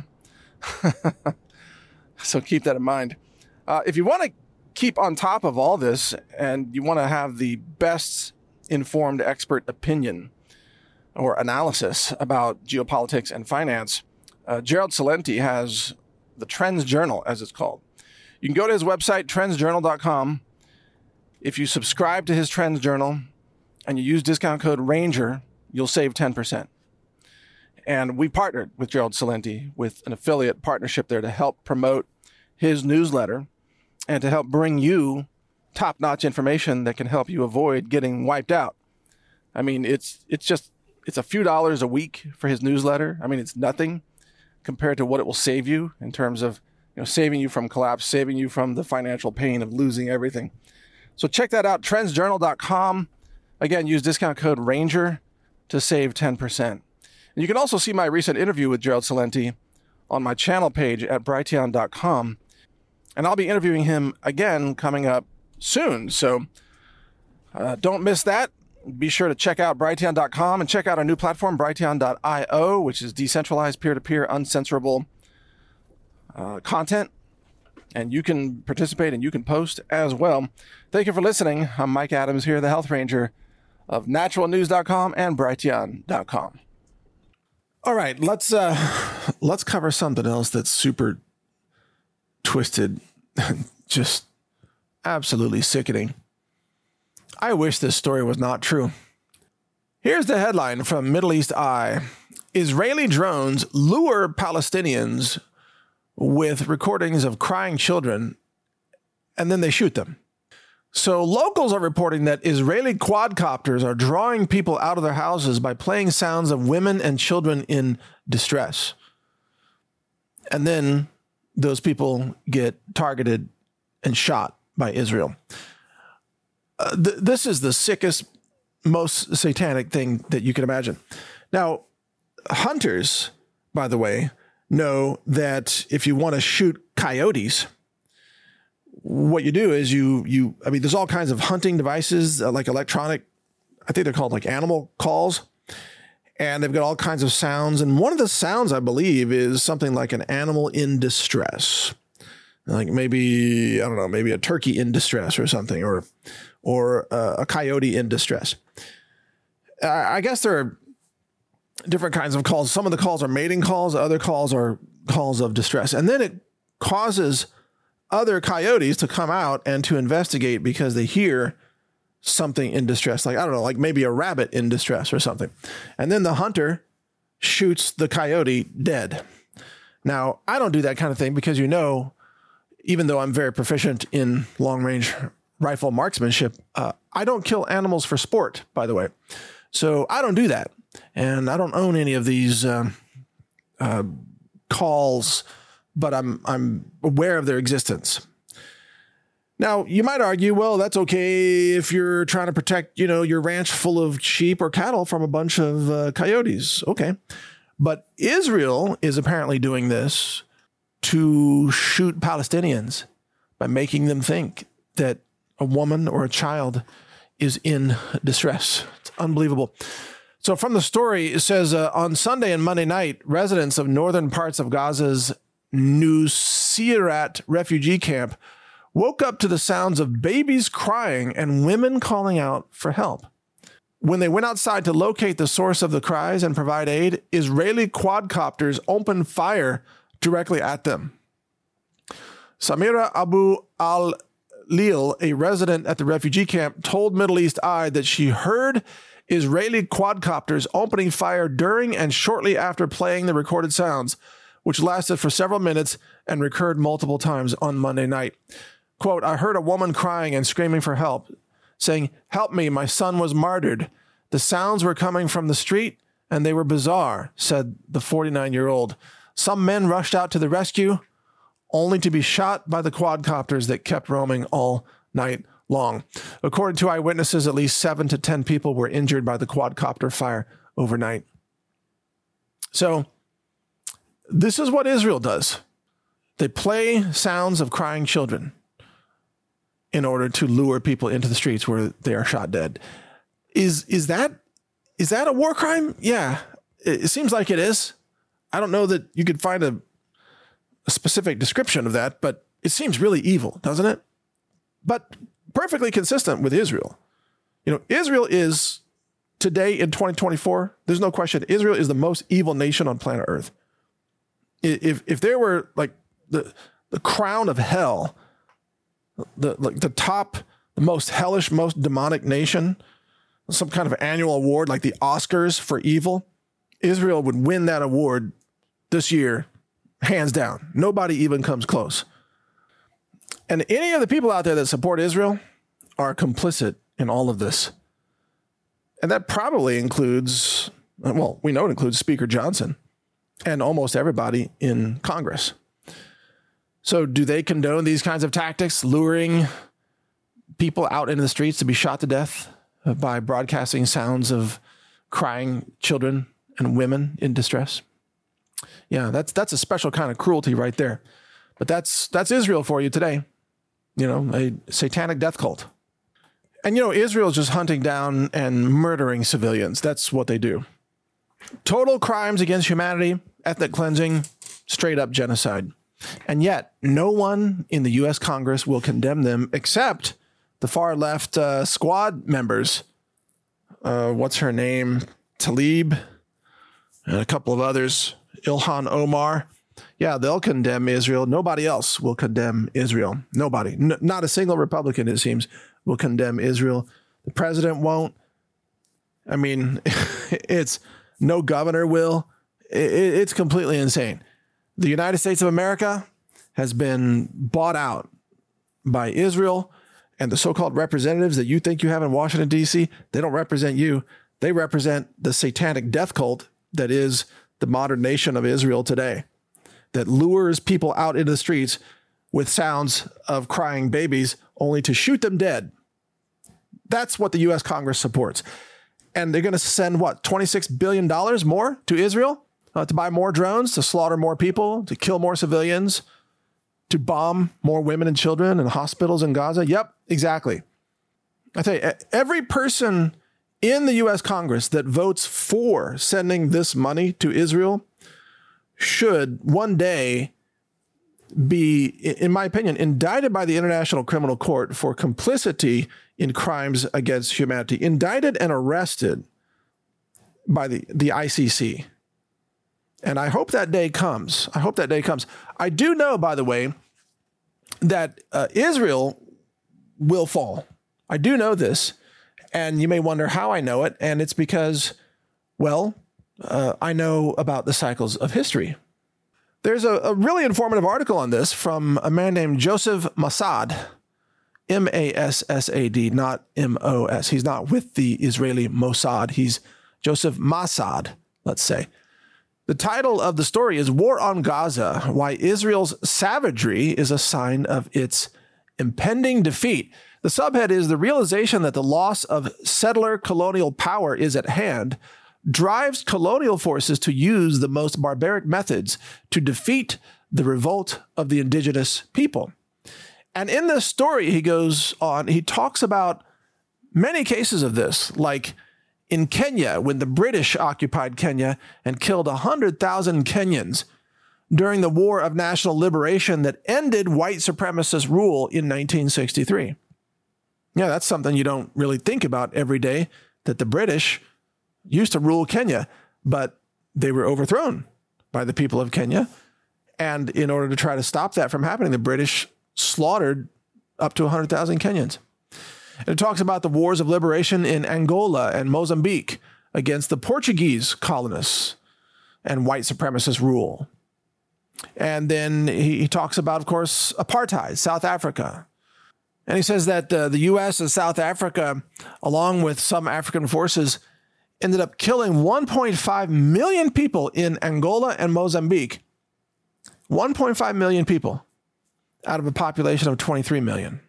S1: So keep that in mind. If you want to keep on top of all this and you want to have the best informed expert opinion or analysis about geopolitics and finance, Gerald Celente has the Trends Journal, as it's called. You can go to his website, trendsjournal.com. If you subscribe to his Trends Journal and you use discount code RANGER, you'll save 10%. And we partnered with Gerald Celente with an affiliate partnership there to help promote his newsletter and to help bring you top-notch information that can help you avoid getting wiped out. I mean, it's a few dollars a week for his newsletter. I mean, it's nothing compared to what it will save you in terms of saving you from collapse, saving you from the financial pain of losing everything. So check that out, trendsjournal.com. Again, use discount code RANGER to save 10%. And you can also see my recent interview with Gerald Celente on my channel page at brighteon.com. And I'll be interviewing him again coming up soon. So don't miss that. Be sure to check out brighteon.com and check out our new platform, brighteon.io, which is decentralized, peer-to-peer, uncensorable content. And you can participate and you can post as well. Thank you for listening. I'm Mike Adams here, the Health Ranger of naturalnews.com and brighteon.com. All right, let's cover something else that's super twisted, just absolutely sickening. I wish this story was not true. Here's the headline from Middle East Eye. Israeli drones lure Palestinians with recordings of crying children, and then they shoot them. So locals are reporting that Israeli quadcopters are drawing people out of their houses by playing sounds of women and children in distress. And then those people get targeted and shot by Israel. This is the sickest, most satanic thing that you can imagine. Now, hunters, by the way, know that if you want to shoot coyotes, what you do is there's all kinds of hunting devices, like electronic, I think they're called like animal calls, and they've got all kinds of sounds. And one of the sounds, I believe, is something like an animal in distress, like maybe a turkey in distress or something, or a coyote in distress. I guess there are different kinds of calls. Some of the calls are mating calls. Other calls are calls of distress. And then it causes other coyotes to come out and to investigate because they hear something in distress. Like maybe a rabbit in distress or something. And then the hunter shoots the coyote dead. Now, I don't do that kind of thing because, even though I'm very proficient in long-range rifle marksmanship, I don't kill animals for sport, by the way. So I don't do that. And I don't own any of these calls, but I'm aware of their existence. Now, you might argue, well, that's okay if you're trying to protect, your ranch full of sheep or cattle from a bunch of coyotes. Okay. But Israel is apparently doing this to shoot Palestinians by making them think that a woman or a child is in distress. It's unbelievable. So from the story, it says, on Sunday and Monday night, residents of northern parts of Gaza's Nuseirat refugee camp woke up to the sounds of babies crying and women calling out for help. When they went outside to locate the source of the cries and provide aid, Israeli quadcopters opened fire directly at them. Samira Abu Leal, a resident at the refugee camp, told Middle East Eye that she heard Israeli quadcopters opening fire during and shortly after playing the recorded sounds, which lasted for several minutes and recurred multiple times on Monday night. Quote, I heard a woman crying and screaming for help, saying, help me, my son was martyred. The sounds were coming from the street and they were bizarre, said the 49-year-old. Some men rushed out to the rescue, only to be shot by the quadcopters that kept roaming all night long. According to eyewitnesses, at least 7 to 10 people were injured by the quadcopter fire overnight. So this is what Israel does. They play sounds of crying children in order to lure people into the streets where they are shot dead. Is that a war crime? Yeah, it seems like it is. I don't know that you could find a specific description of that, but it seems really evil, doesn't it? But perfectly consistent with Israel. You know, Israel is today in 2024, there's no question, Israel is the most evil nation on planet Earth. If there were like the crown of hell, the top, the most hellish, most demonic nation, some kind of annual award like the Oscars for evil, Israel would win that award this year, hands down. Nobody even comes close. And any of the people out there that support Israel are complicit in all of this. And that probably includes, well, we know it includes Speaker Johnson and almost everybody in Congress. So do they condone these kinds of tactics, luring people out into the streets to be shot to death by broadcasting sounds of crying children and women in distress? Yeah, that's a special kind of cruelty right there. But that's Israel for you today. You know, a satanic death cult. And, you know, Israel is just hunting down and murdering civilians. That's what they do. Total crimes against humanity, ethnic cleansing, straight up genocide. And yet no one in the U.S. Congress will condemn them except the far left squad members. What's her name? Tlaib and a couple of others. Ilhan Omar. Yeah, they'll condemn Israel. Nobody else will condemn Israel. Nobody. Not a single Republican, it seems, will condemn Israel. The president won't. I mean, it's no governor will. It's completely insane. The United States of America has been bought out by Israel, and the so-called representatives that you think you have in Washington, D.C., they don't represent you. They represent the satanic death cult that is the modern nation of Israel today, that lures people out into the streets with sounds of crying babies only to shoot them dead. That's what the U.S. Congress supports. And they're going to send, what, $26 billion more to Israel to buy more drones, to slaughter more people, to kill more civilians, to bomb more women and children in hospitals in Gaza. Yep, exactly. I tell you, every person in the U.S. Congress that votes for sending this money to Israel should one day be, in my opinion, indicted by the International Criminal Court for complicity in crimes against humanity, indicted and arrested by the ICC. And I hope that day comes. I hope that day comes. I do know, by the way, that Israel will fall. I do know this. And you may wonder how I know it. And it's because, well, I know about the cycles of history. There's a really informative article on this from a man named Joseph Massad, M-A-S-S-A-D, not M-O-S. He's not with the Israeli Mossad. He's Joseph Massad, let's say. The title of the story is War on Gaza, Why Israel's Savagery is a Sign of Its Impending Defeat. The subhead is the realization that the loss of settler colonial power is at hand drives colonial forces to use the most barbaric methods to defeat the revolt of the indigenous people. And in this story, he goes on, he talks about many cases of this, like in Kenya, when the British occupied Kenya and killed 100,000 Kenyans during the War of National Liberation that ended white supremacist rule in 1963. Yeah, that's something you don't really think about every day, that the British used to rule Kenya, but they were overthrown by the people of Kenya. And in order to try to stop that from happening, the British slaughtered up to 100,000 Kenyans. And it talks about the wars of liberation in Angola and Mozambique against the Portuguese colonists and white supremacist rule. And then he talks about, of course, apartheid, South Africa. And he says that the U.S. and South Africa, along with some African forces, ended up killing 1.5 million people in Angola and Mozambique. 1.5 million people out of a population of 23 million.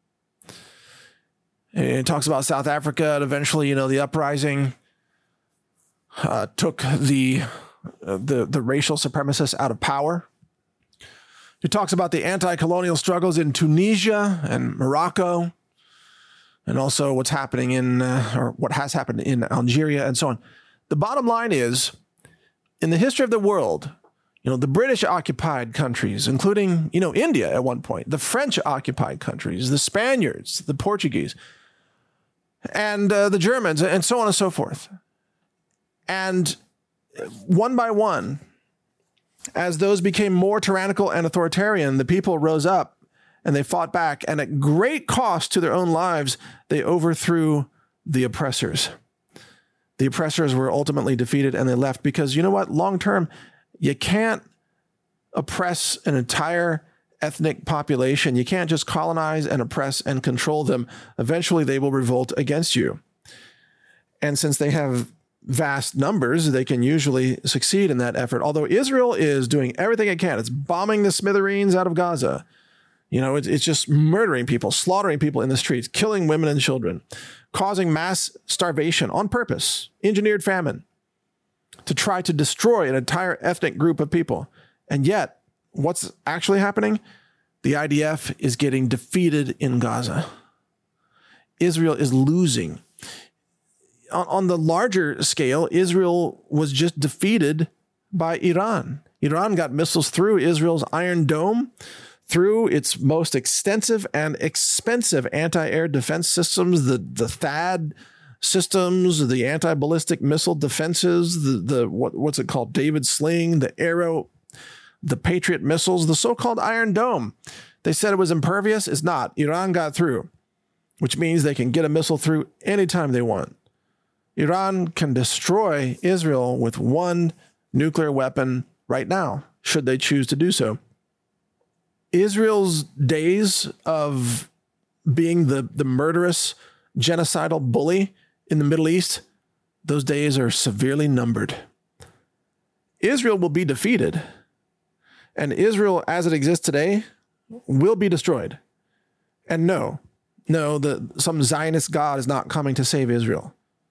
S1: And it talks about South Africa, and eventually, the uprising took the racial supremacists out of power. He talks about the anti-colonial struggles in Tunisia and Morocco, and also what's happening or what has happened in Algeria and so on. The bottom line is, in the history of the world, the British occupied countries, including, India at one point, the French occupied countries, the Spaniards, the Portuguese, and the Germans, and so on and so forth. And one by one, as those became more tyrannical and authoritarian, the people rose up and they fought back, and at great cost to their own lives, they overthrew the oppressors. The oppressors were ultimately defeated and they left because, long term, you can't oppress an entire ethnic population. You can't just colonize and oppress and control them. Eventually, they will revolt against you. And since they have vast numbers, they can usually succeed in that effort. Although Israel is doing everything it can. It's bombing the smithereens out of Gaza. It's just murdering people, slaughtering people in the streets, killing women and children, causing mass starvation on purpose, engineered famine, to try to destroy an entire ethnic group of people. And yet, what's actually happening? The IDF is getting defeated in Gaza. Israel is losing. On the larger scale, Israel was just defeated by Iran. Iran got missiles through Israel's Iron Dome, through its most extensive and expensive anti-air defense systems, the THAAD systems, the anti-ballistic missile defenses, what's it called? David Sling, the Arrow, the Patriot missiles, the so-called Iron Dome. They said it was impervious. It's not. Iran got through, which means they can get a missile through anytime they want. Iran can destroy Israel with one nuclear weapon right now, should they choose to do so. Israel's days of being the murderous, genocidal bully in the Middle East, those days are severely numbered. Israel will be defeated, and Israel, as it exists today, will be destroyed. And some Zionist God is not coming to save Israel.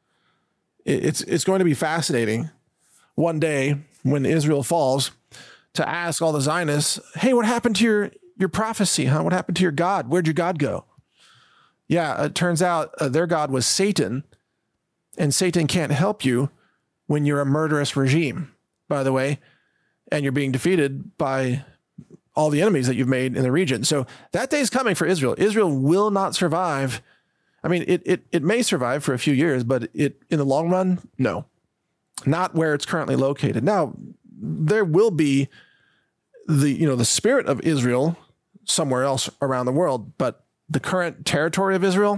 S1: It's going to be fascinating one day when Israel falls to ask all the Zionists, hey, what happened to your prophecy, huh? What happened to your God? Where'd your God go? Yeah, it turns out their God was Satan, and Satan can't help you when you're a murderous regime, by the way, and you're being defeated by all the enemies that you've made in the region. So that day is coming for Israel. Israel will not survive. I mean, it may survive for a few years, but in the long run, no, not where it's currently located. Now, there will be the spirit of Israel somewhere else around the world, but the current territory of Israel,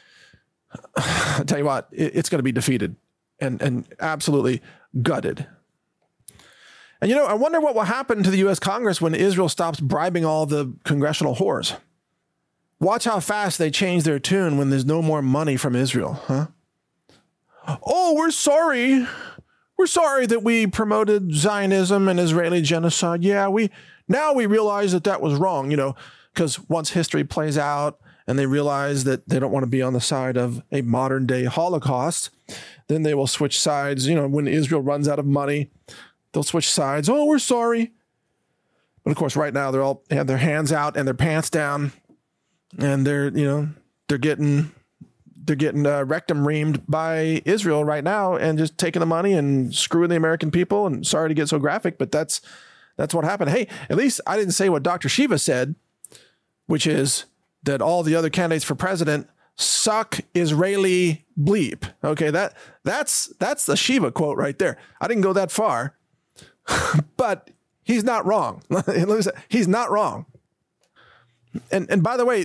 S1: I tell you what, it's going to be defeated and absolutely gutted. And I wonder what will happen to the U.S. Congress when Israel stops bribing all the congressional whores. Watch how fast they change their tune when there's no more money from Israel, huh? Oh, we're sorry. We're sorry that we promoted Zionism and Israeli genocide. Yeah, now we realize that was wrong, because once history plays out and they realize that they don't want to be on the side of a modern day Holocaust, then they will switch sides. When Israel runs out of money, they'll switch sides. Oh, we're sorry. But of course, right now they have their hands out and their pants down. And they're getting rectum reamed by Israel right now and just taking the money and screwing the American people. And sorry to get so graphic, but that's what happened. Hey, at least I didn't say what Dr. Shiva said, which is that all the other candidates for president suck Israeli bleep. Okay, that's the Shiva quote right there. I didn't go that far, but he's not wrong. He's not wrong. And by the way,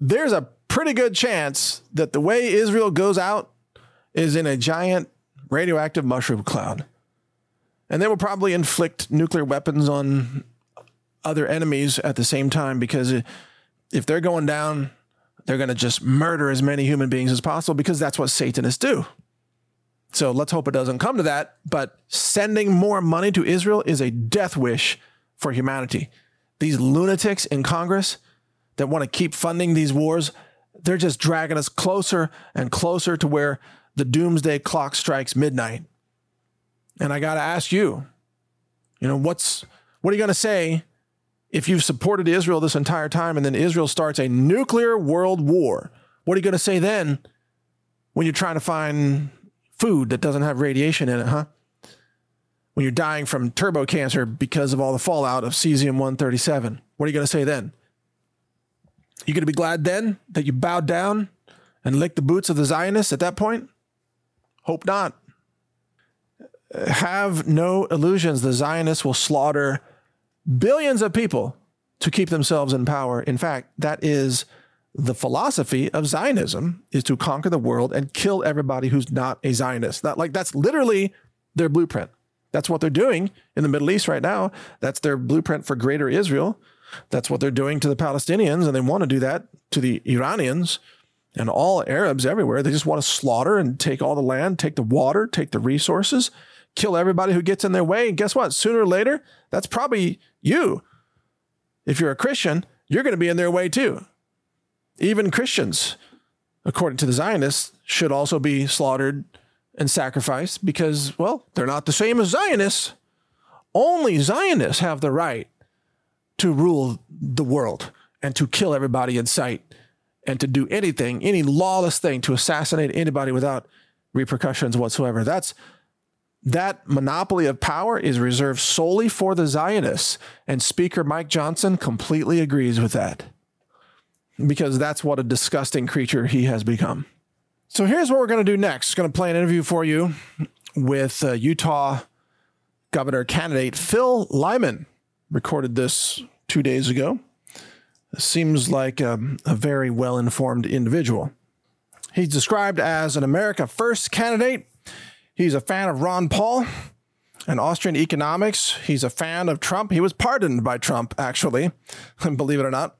S1: there's a pretty good chance that the way Israel goes out is in a giant radioactive mushroom cloud. And they will probably inflict nuclear weapons on other enemies at the same time, because if they're going down, they're going to just murder as many human beings as possible, because that's what Satanists do. So let's hope it doesn't come to that. But sending more money to Israel is a death wish for humanity. These lunatics in Congress that want to keep funding these wars, they're just dragging us closer and closer to where the doomsday clock strikes midnight. And I got to ask you, what are you going to say if you've supported Israel this entire time and then Israel starts a nuclear world war? What are you going to say then when you're trying to find food that doesn't have radiation in it, huh? When you're dying from turbo cancer because of all the fallout of cesium-137, what are you going to say then? You going to be glad then that you bowed down and licked the boots of the Zionists at that point? Hope not. Have no illusions. The Zionists will slaughter billions of people to keep themselves in power. In fact, that is the philosophy of Zionism, is to conquer the world and kill everybody who's not a Zionist. That's literally their blueprint. That's what they're doing in the Middle East right now. That's their blueprint for greater Israel. That's what they're doing to the Palestinians, and they want to do that to the Iranians and all Arabs everywhere. They just want to slaughter and take all the land, take the water, take the resources, kill everybody who gets in their way. And guess what? Sooner or later, that's probably you. If you're a Christian, you're going to be in their way too. Even Christians, according to the Zionists, should also be slaughtered and sacrificed because, well, they're not the same as Zionists. Only Zionists have the right to rule the world and to kill everybody in sight and to do anything, any lawless thing, to assassinate anybody without repercussions whatsoever. That monopoly of power is reserved solely for the Zionists. And Speaker Mike Johnson completely agrees with that, because that's what a disgusting creature he has become. So here's what we're going to do next. Going to play an interview for you with Utah governor candidate Phil Lyman. Recorded this 2 days ago. Seems like a very well-informed individual. He's described as an America First candidate. He's a fan of Ron Paul and Austrian economics. He's a fan of Trump. He was pardoned by Trump, actually, believe it or not.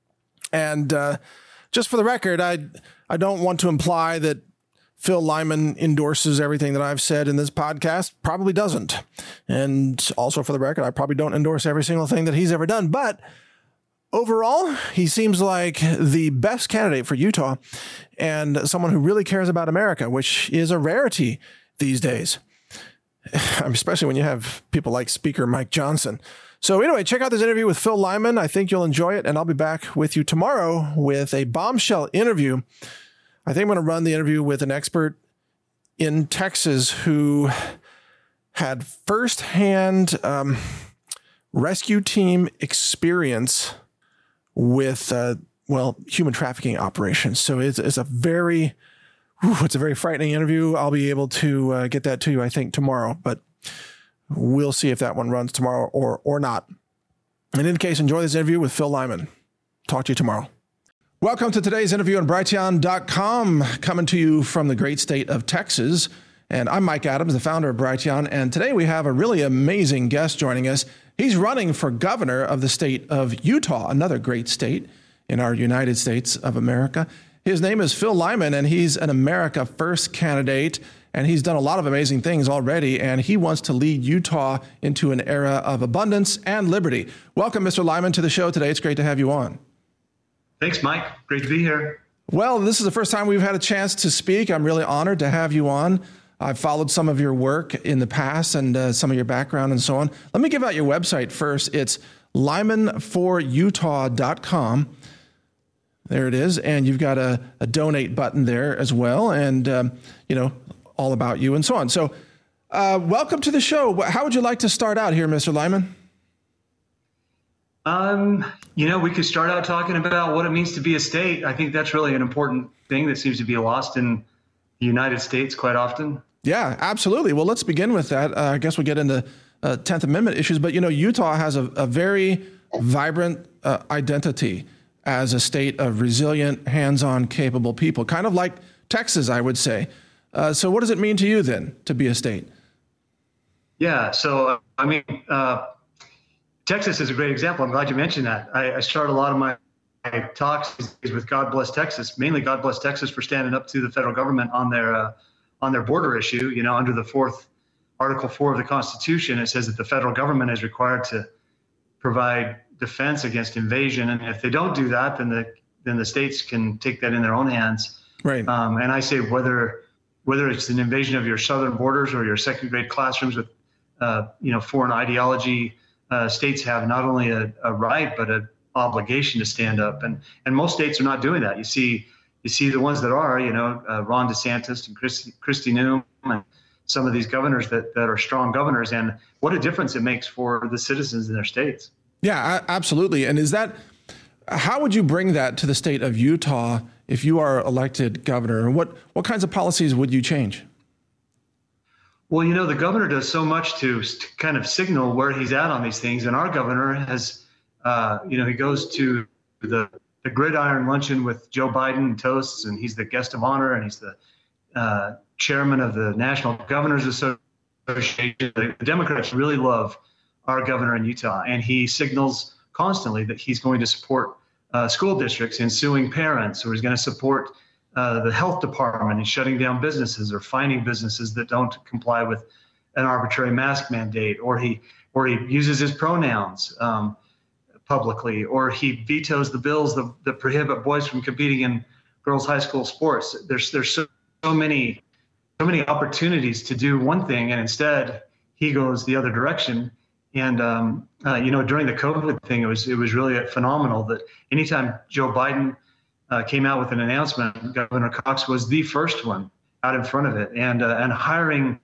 S1: And just for the record, I don't want to imply that Phil Lyman endorses everything that I've said in this podcast. Probably doesn't. And also for the record, I probably don't endorse every single thing that he's ever done. But overall, he seems like the best candidate for Utah and someone who really cares about America, which is a rarity these days, especially when you have people like Speaker Mike Johnson. So anyway, check out this interview with Phil Lyman. I think you'll enjoy it, and I'll be back with you tomorrow with a bombshell interview. I think I'm going to run the interview with an expert in Texas who had firsthand rescue team experience with, human trafficking operations. So it's a very frightening interview. I'll be able to get that to you, I think, tomorrow, but we'll see if that one runs tomorrow or not. In any case, enjoy this interview with Phil Lyman. Talk to you tomorrow. Welcome to today's interview on Brighteon.com, coming to you from the great state of Texas. And I'm Mike Adams, the founder of Brighteon. And today we have a really amazing guest joining us. He's running for governor of the state of Utah, another great state in our United States of America. His name is Phil Lyman, and he's an America First candidate. And he's done a lot of amazing things already, and he wants to lead Utah into an era of abundance and liberty. Welcome, Mr. Lyman, to the show today. It's great to have you on.
S3: Thanks, Mike. Great to be here.
S1: Well, this is the first time we've had a chance to speak. I'm really honored to have you on. I've followed some of your work in the past and some of your background and so on. Let me give out your website first. It's lymanforutah.com. There it is. And you've got a donate button there as well. And, all about you and so on. So welcome to the show. How would you like to start out here, Mr. Lyman?
S3: We could start out talking about what it means to be a state. I think that's really an important thing that seems to be lost in the United States quite often.
S1: Yeah, absolutely. Well, let's begin with that. I guess we'll get into 10th Amendment issues, but Utah has a very vibrant identity as a state of resilient, hands-on, capable people, kind of like Texas, I would say. So what does it mean to you then to be a state?
S3: Yeah, so Texas is a great example. I'm glad you mentioned that. I start a lot of my talks with God Bless Texas, mainly God Bless Texas for standing up to the federal government on their border issue. You know, under the Article 4 of the Constitution, it says that the federal government is required to provide defense against invasion, and if they don't do that, then the states can take that in their own hands.
S1: Right.
S3: And I say whether it's an invasion of your southern borders or your second grade classrooms with foreign ideology, states have not only a right but an obligation to stand up, and most states are not doing that. You see the ones that are, Ron DeSantis and Kristi Noem and some of these governors that are strong governors, and what a difference it makes for the citizens in their states.
S1: Yeah, absolutely. And how would you bring that to the state of Utah if you are elected governor? And what kinds of policies would you change?
S3: Well, the governor does so much to kind of signal where he's at on these things. And our governor has, he goes to the gridiron luncheon with Joe Biden and toasts, and he's the guest of honor, and he's the chairman of the National Governors Association. The Democrats really love our governor in Utah, and he signals constantly that he's going to support school districts in suing parents, or he's going to support the health department in shutting down businesses or fining businesses that don't comply with an arbitrary mask mandate, or he uses his pronouns publicly, or he vetoes the bills that prohibit boys from competing in girls' high school sports. There's so many opportunities to do one thing, and instead he goes the other direction. And during the COVID thing, it was really phenomenal that anytime Joe Biden came out with an announcement, Governor Cox was the first one out in front of it, and hiring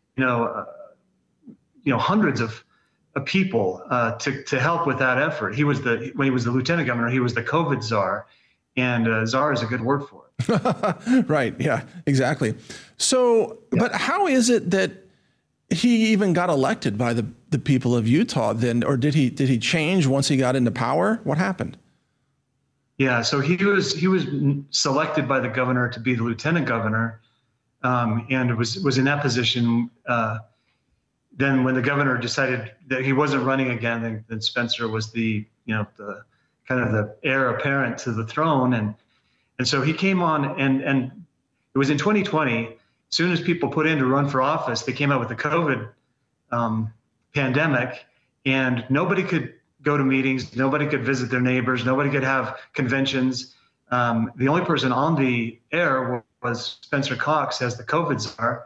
S3: hundreds of people to help with that effort. When he was the lieutenant governor, he was the COVID czar, and czar is a good word for it.
S1: Right. Yeah, exactly. So, yeah. But how is it that he even got elected by the people of Utah then, or did he change once he got into power? What happened?
S3: Yeah, so he was selected by the governor to be the lieutenant governor, and was in that position. Then when the governor decided that he wasn't running again, then Spencer was the kind of the heir apparent to the throne, and so he came on, and it was in 2020. As soon as people put in to run for office, they came out with the COVID pandemic, and nobody could go to meetings, nobody could visit their neighbors, nobody could have conventions. The only person on the air was Spencer Cox as the COVID czar,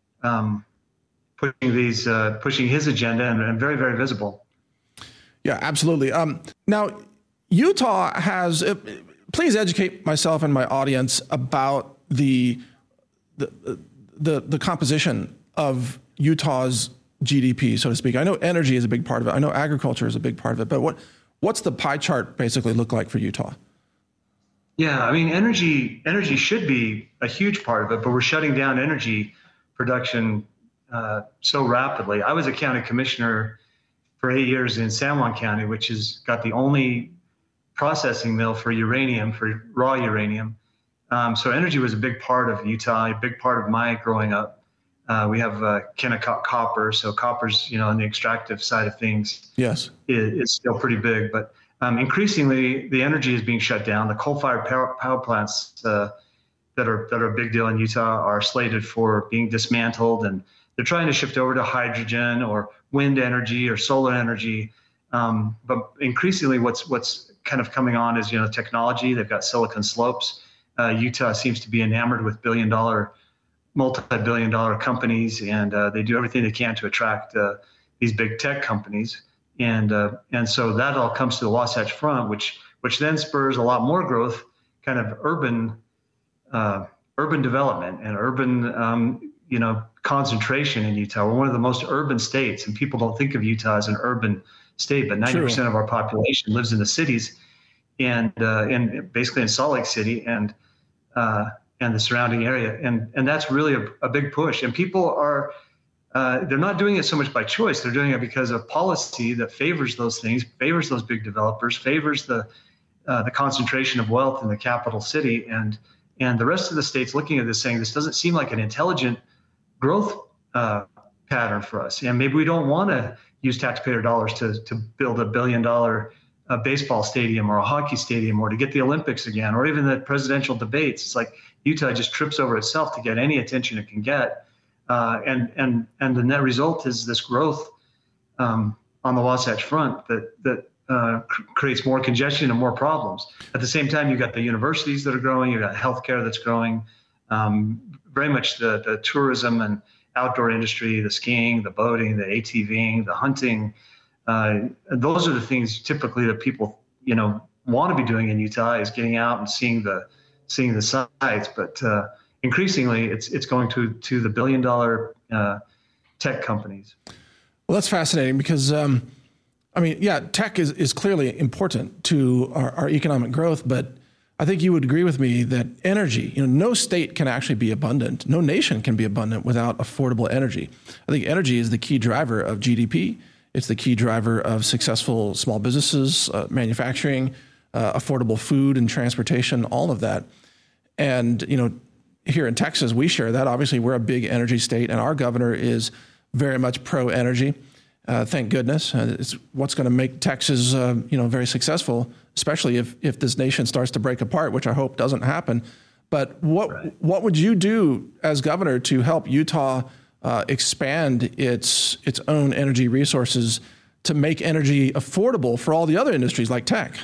S3: pushing his agenda and very, very visible.
S1: Yeah, absolutely. Now, Utah has. Please educate myself and my audience about the composition of Utah's GDP, so to speak. I know energy is a big part of it. I know agriculture is a big part of it. But what's the pie chart basically look like for Utah?
S3: Yeah, I mean, energy should be a huge part of it, but we're shutting down energy production so rapidly. I was a county commissioner for 8 years in San Juan County, which has got the only processing mill for uranium, for raw uranium. So energy was a big part of Utah, a big part of my growing up. We have Kennecott copper, so copper's on the extractive side of things. Yes, it's still pretty big, but increasingly the energy is being shut down. The coal-fired power plants that are a big deal in Utah are slated for being dismantled, and they're trying to shift over to hydrogen or wind energy or solar energy. But increasingly, what's kind of coming on is technology. They've got Silicon Slopes. Utah seems to be enamored with multi-billion-dollar companies, and they do everything they can to attract these big tech companies, and so that all comes to the Wasatch Front, which then spurs a lot more growth, kind of urban development and urban concentration in Utah. We're one of the most urban states, and people don't think of Utah as an urban state, but 90% of our population lives in the cities, and basically in Salt Lake City and the surrounding area, and that's really a big push. And people are they're not doing it so much by choice; they're doing it because of policy that favors those things, favors those big developers, favors the the concentration of wealth in the capital city, and the rest of the states looking at this saying, this doesn't seem like an intelligent growth pattern for us. And maybe we don't want to use taxpayer dollars to build $1 billion baseball stadium or a hockey stadium or to get the Olympics again, or even the presidential debates. It's like Utah just trips over itself to get any attention it can get. And the net result is this growth on the Wasatch Front that creates more congestion and more problems. At the same time, you've got the universities that are growing, you've got healthcare that's growing, very much the tourism and outdoor industry, the skiing, the boating, the ATVing, the hunting. Those are the things typically that people, want to be doing in Utah, is getting out and seeing the sights. But increasingly, it's going to the $1 billion tech companies.
S1: Well, that's fascinating because, tech is clearly important to our economic growth, but I think you would agree with me that energy, no state can actually be abundant. No nation can be abundant without affordable energy. I think energy is the key driver of GDP. It's the key driver of successful small businesses, manufacturing, affordable food and transportation, all of that. And, here in Texas, we share that. Obviously, we're a big energy state, and our governor is very much pro-energy. Thank goodness. It's what's going to make Texas, very successful, especially if this nation starts to break apart, which I hope doesn't happen. But what would you do as governor to help Utah expand its own energy resources to make energy affordable for all the other industries like tech?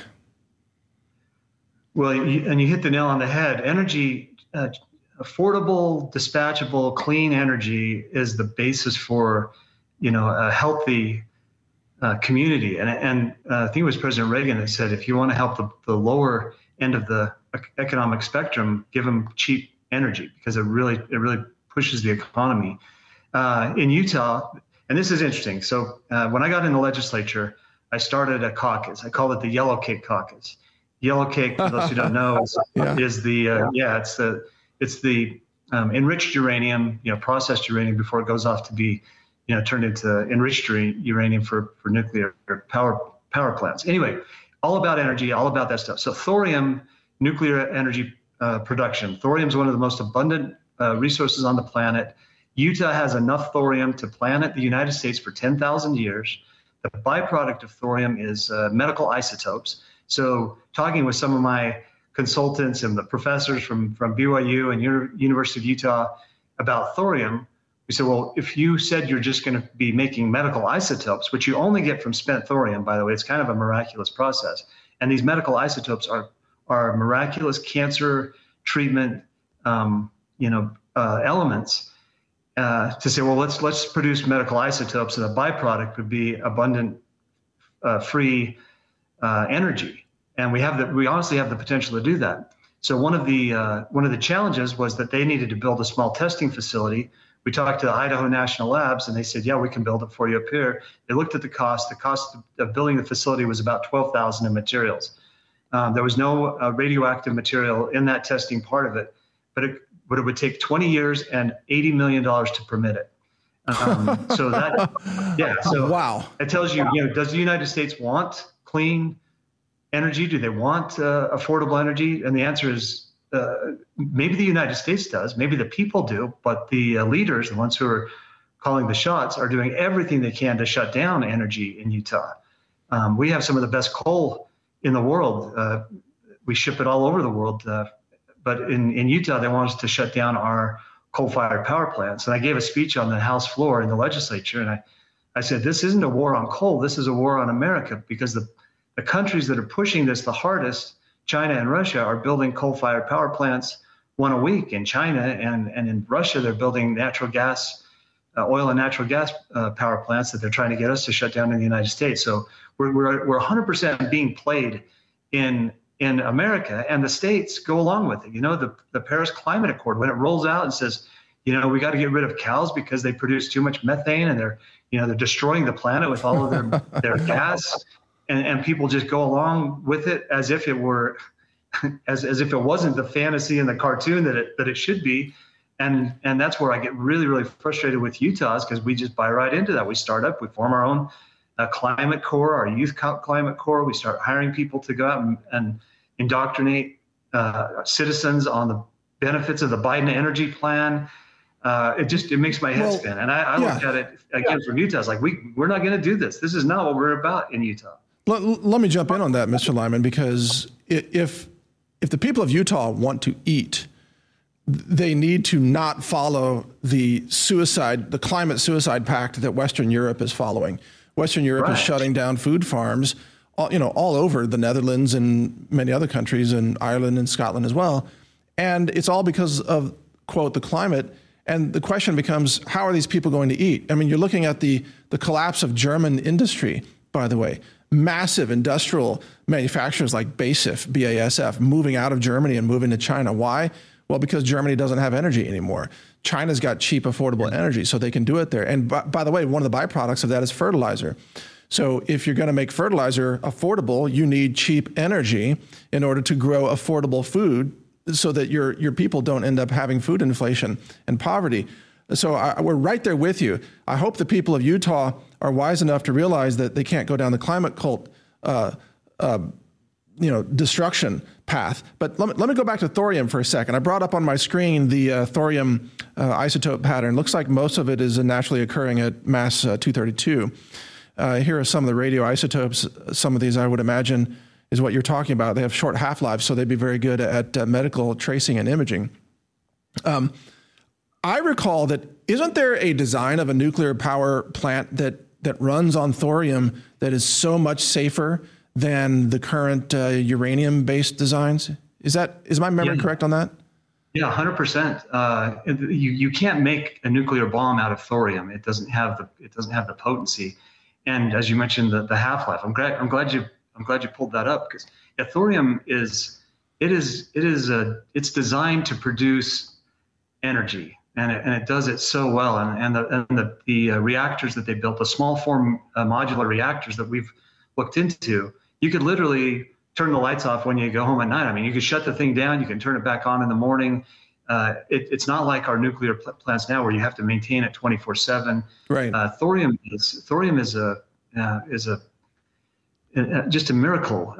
S3: Well, you hit the nail on the head. Energy, affordable, dispatchable, clean energy is the basis for a healthy community. And I think it was President Reagan that said, if you want to help the lower end of the economic spectrum, give them cheap energy, because it really pushes the economy. In Utah, and this is interesting. So when I got in the legislature, I started a caucus. I called it the Yellow Cake Caucus. Yellow cake, for those who don't know, is the enriched uranium, processed uranium before it goes off to be turned into enriched uranium for nuclear power plants. Anyway, all about energy, all about that stuff. So thorium, nuclear energy production. Thorium is one of the most abundant resources on the planet. Utah has enough thorium to planet the United States for 10,000 years. The byproduct of thorium is medical isotopes. So talking with some of my consultants and the professors from BYU and University of Utah about thorium, we said, well, if you said you're just going to be making medical isotopes, which you only get from spent thorium, by the way, it's kind of a miraculous process. And these medical isotopes are miraculous cancer treatment, elements. To say, well, let's produce medical isotopes, and the byproduct would be abundant, free energy. And we honestly have the potential to do that. So one of the challenges was that they needed to build a small testing facility. We talked to the Idaho National Labs, and they said, yeah, we can build it for you up here. They looked at the cost. The cost of building the facility was about $12,000 in materials. There was no radioactive material in that testing part of it, but it would take 20 years and $80 million to permit it. So wow. It tells you, does the United States want clean energy? Do they want affordable energy? And the answer is maybe the United States does, maybe the people do, but the leaders, the ones who are calling the shots, are doing everything they can to shut down energy in Utah. We have some of the best coal in the world. We ship it all over the world. But in Utah, they want us to shut down our coal-fired power plants. And I gave a speech on the House floor in the legislature, and I said, this isn't a war on coal, this is a war on America, because the countries that are pushing this the hardest, China and Russia, are building coal-fired power plants one a week. In China and in Russia, they're building natural gas, oil and natural gas power plants that they're trying to get us to shut down in the United States. So we're 100% being played in America, and the states go along with it. The Paris Climate Accord, when it rolls out and says, we got to get rid of cows because they produce too much methane and they're destroying the planet with all of their gas. And people just go along with it as if it were, as if it wasn't the fantasy and the cartoon that it should be, and that's where I get really, really frustrated with Utah's, because we just buy right into that. We start up, we form our own climate corps, our youth climate corps. We start hiring people to go out indoctrinate citizens on the benefits of the Biden energy plan. It makes my head spin. And I look at it again from Utah. It's like, we're not going to do this. This is not what we're about in Utah.
S1: Let me jump in on that, Mr. Lyman, because if the people of Utah want to eat, they need to not follow the climate suicide pact that Western Europe is following. Western Europe is shutting down food farms, all over the Netherlands and many other countries, and Ireland and Scotland as well. And it's all because of, quote, the climate. And the question becomes, how are these people going to eat? I mean, you're looking at the collapse of German industry, by the way. Massive industrial manufacturers like BASF moving out of Germany and moving to China. Why? Well, because Germany doesn't have energy anymore. China's got cheap, affordable energy, so they can do it there. And by the way, one of the byproducts of that is fertilizer. So if you're going to make fertilizer affordable, you need cheap energy in order to grow affordable food so that your people don't end up having food inflation and poverty. So we're right there with you. I hope the people of Utah are wise enough to realize that they can't go down the climate cult destruction path. But let me go back to thorium for a second. I brought up on my screen the thorium isotope pattern. Looks like most of it is naturally occurring at mass 232. Here are some of the radioisotopes. Some of these, I would imagine, is what you're talking about. They have short half-lives, so they'd be very good at medical tracing and imaging. I recall that, isn't there a design of a nuclear power plant that runs on thorium that is so much safer than the current uranium-based designs? Is my memory correct on that?
S3: Yeah, 100%. You can't make a nuclear bomb out of thorium. It doesn't have the potency, and as you mentioned, the half-life. I'm glad you pulled that up, because thorium it's designed to produce energy. And it does it so well. And the reactors that they built, the small form modular reactors that we've looked into, you could literally turn the lights off when you go home at night. I mean, you could shut the thing down, you can turn it back on in the morning. It's not like our nuclear plants now where you have to maintain it 24/7. Right. Thorium is just a miracle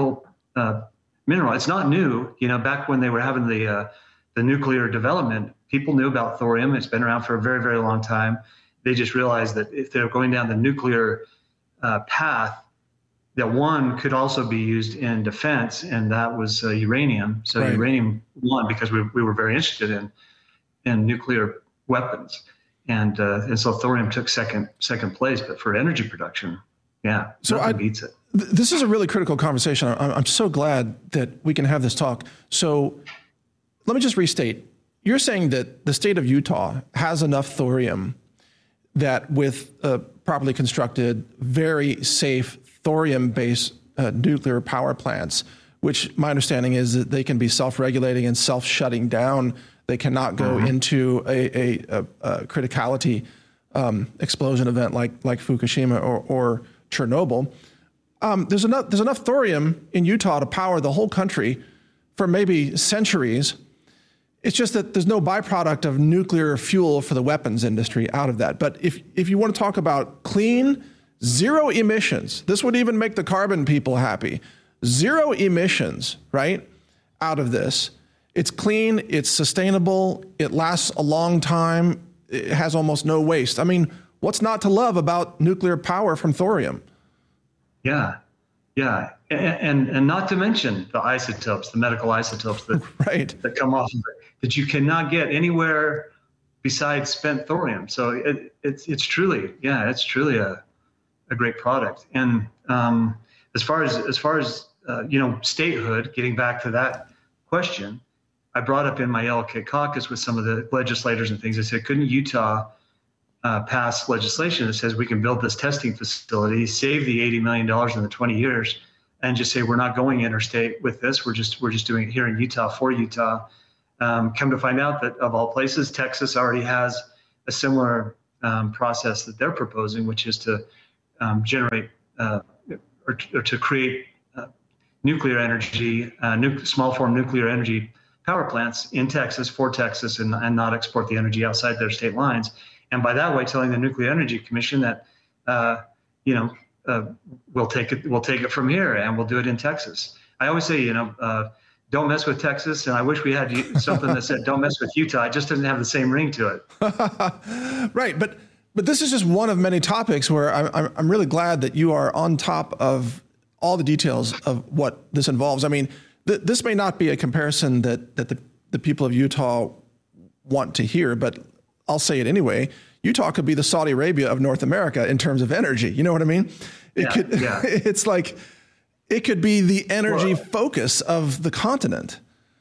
S3: mineral. It's not new. Back when they were having the nuclear development, people knew about thorium. It's been around for a very, very long time. They just realized that if they're going down the nuclear path, that one could also be used in defense, and that was uranium. So uranium won because we were very interested in nuclear weapons, and so thorium took second place. But for energy production, nothing beats it.
S1: This is a really critical conversation. I'm so glad that we can have this talk. So let me just restate. You're saying that the state of Utah has enough thorium that with properly constructed, very safe thorium-based nuclear power plants, which my understanding is that they can be self-regulating and self-shutting down. They cannot go into a criticality explosion event like Fukushima or Chernobyl. There's enough thorium in Utah to power the whole country for maybe centuries. It's just that there's no byproduct of nuclear fuel for the weapons industry out of that. But if you want to talk about clean, zero emissions, this would even make the carbon people happy. Zero emissions, right, out of this. It's clean, it's sustainable, it lasts a long time, it has almost no waste. I mean, what's not to love about nuclear power from thorium? Yeah. And not to mention the isotopes, the medical isotopes that come off of it, that you cannot get anywhere besides spent thorium. So it's truly a great product. And as far as statehood, getting back to that question, I brought up in my LK caucus with some of the legislators and things. I said, couldn't Utah pass legislation that says we can build this testing facility, save the $80 million in the 20 years, and just say we're not going interstate with this. We're just doing it here in Utah for Utah. Come to find out that of all places, Texas already has a similar process that they're proposing, which is to generate or to create nuclear energy, small form nuclear energy power plants in Texas for Texas, and not export the energy outside their state lines. And by that way, telling the Nuclear Energy Commission that we'll take it from here and we'll do it in Texas.
S3: I always say, don't mess with Texas. And I wish we had something that said, don't mess with Utah. It just doesn't have the same ring to
S1: it. Right. But this is just one of many topics where I'm really glad that you are on top of all the details of what this involves. I mean, this may not be a comparison that the people of Utah want to hear, but I'll say it anyway. Utah could be the Saudi Arabia of North America in terms of energy. You know what I mean? It's like, it could be the energy focus of the continent.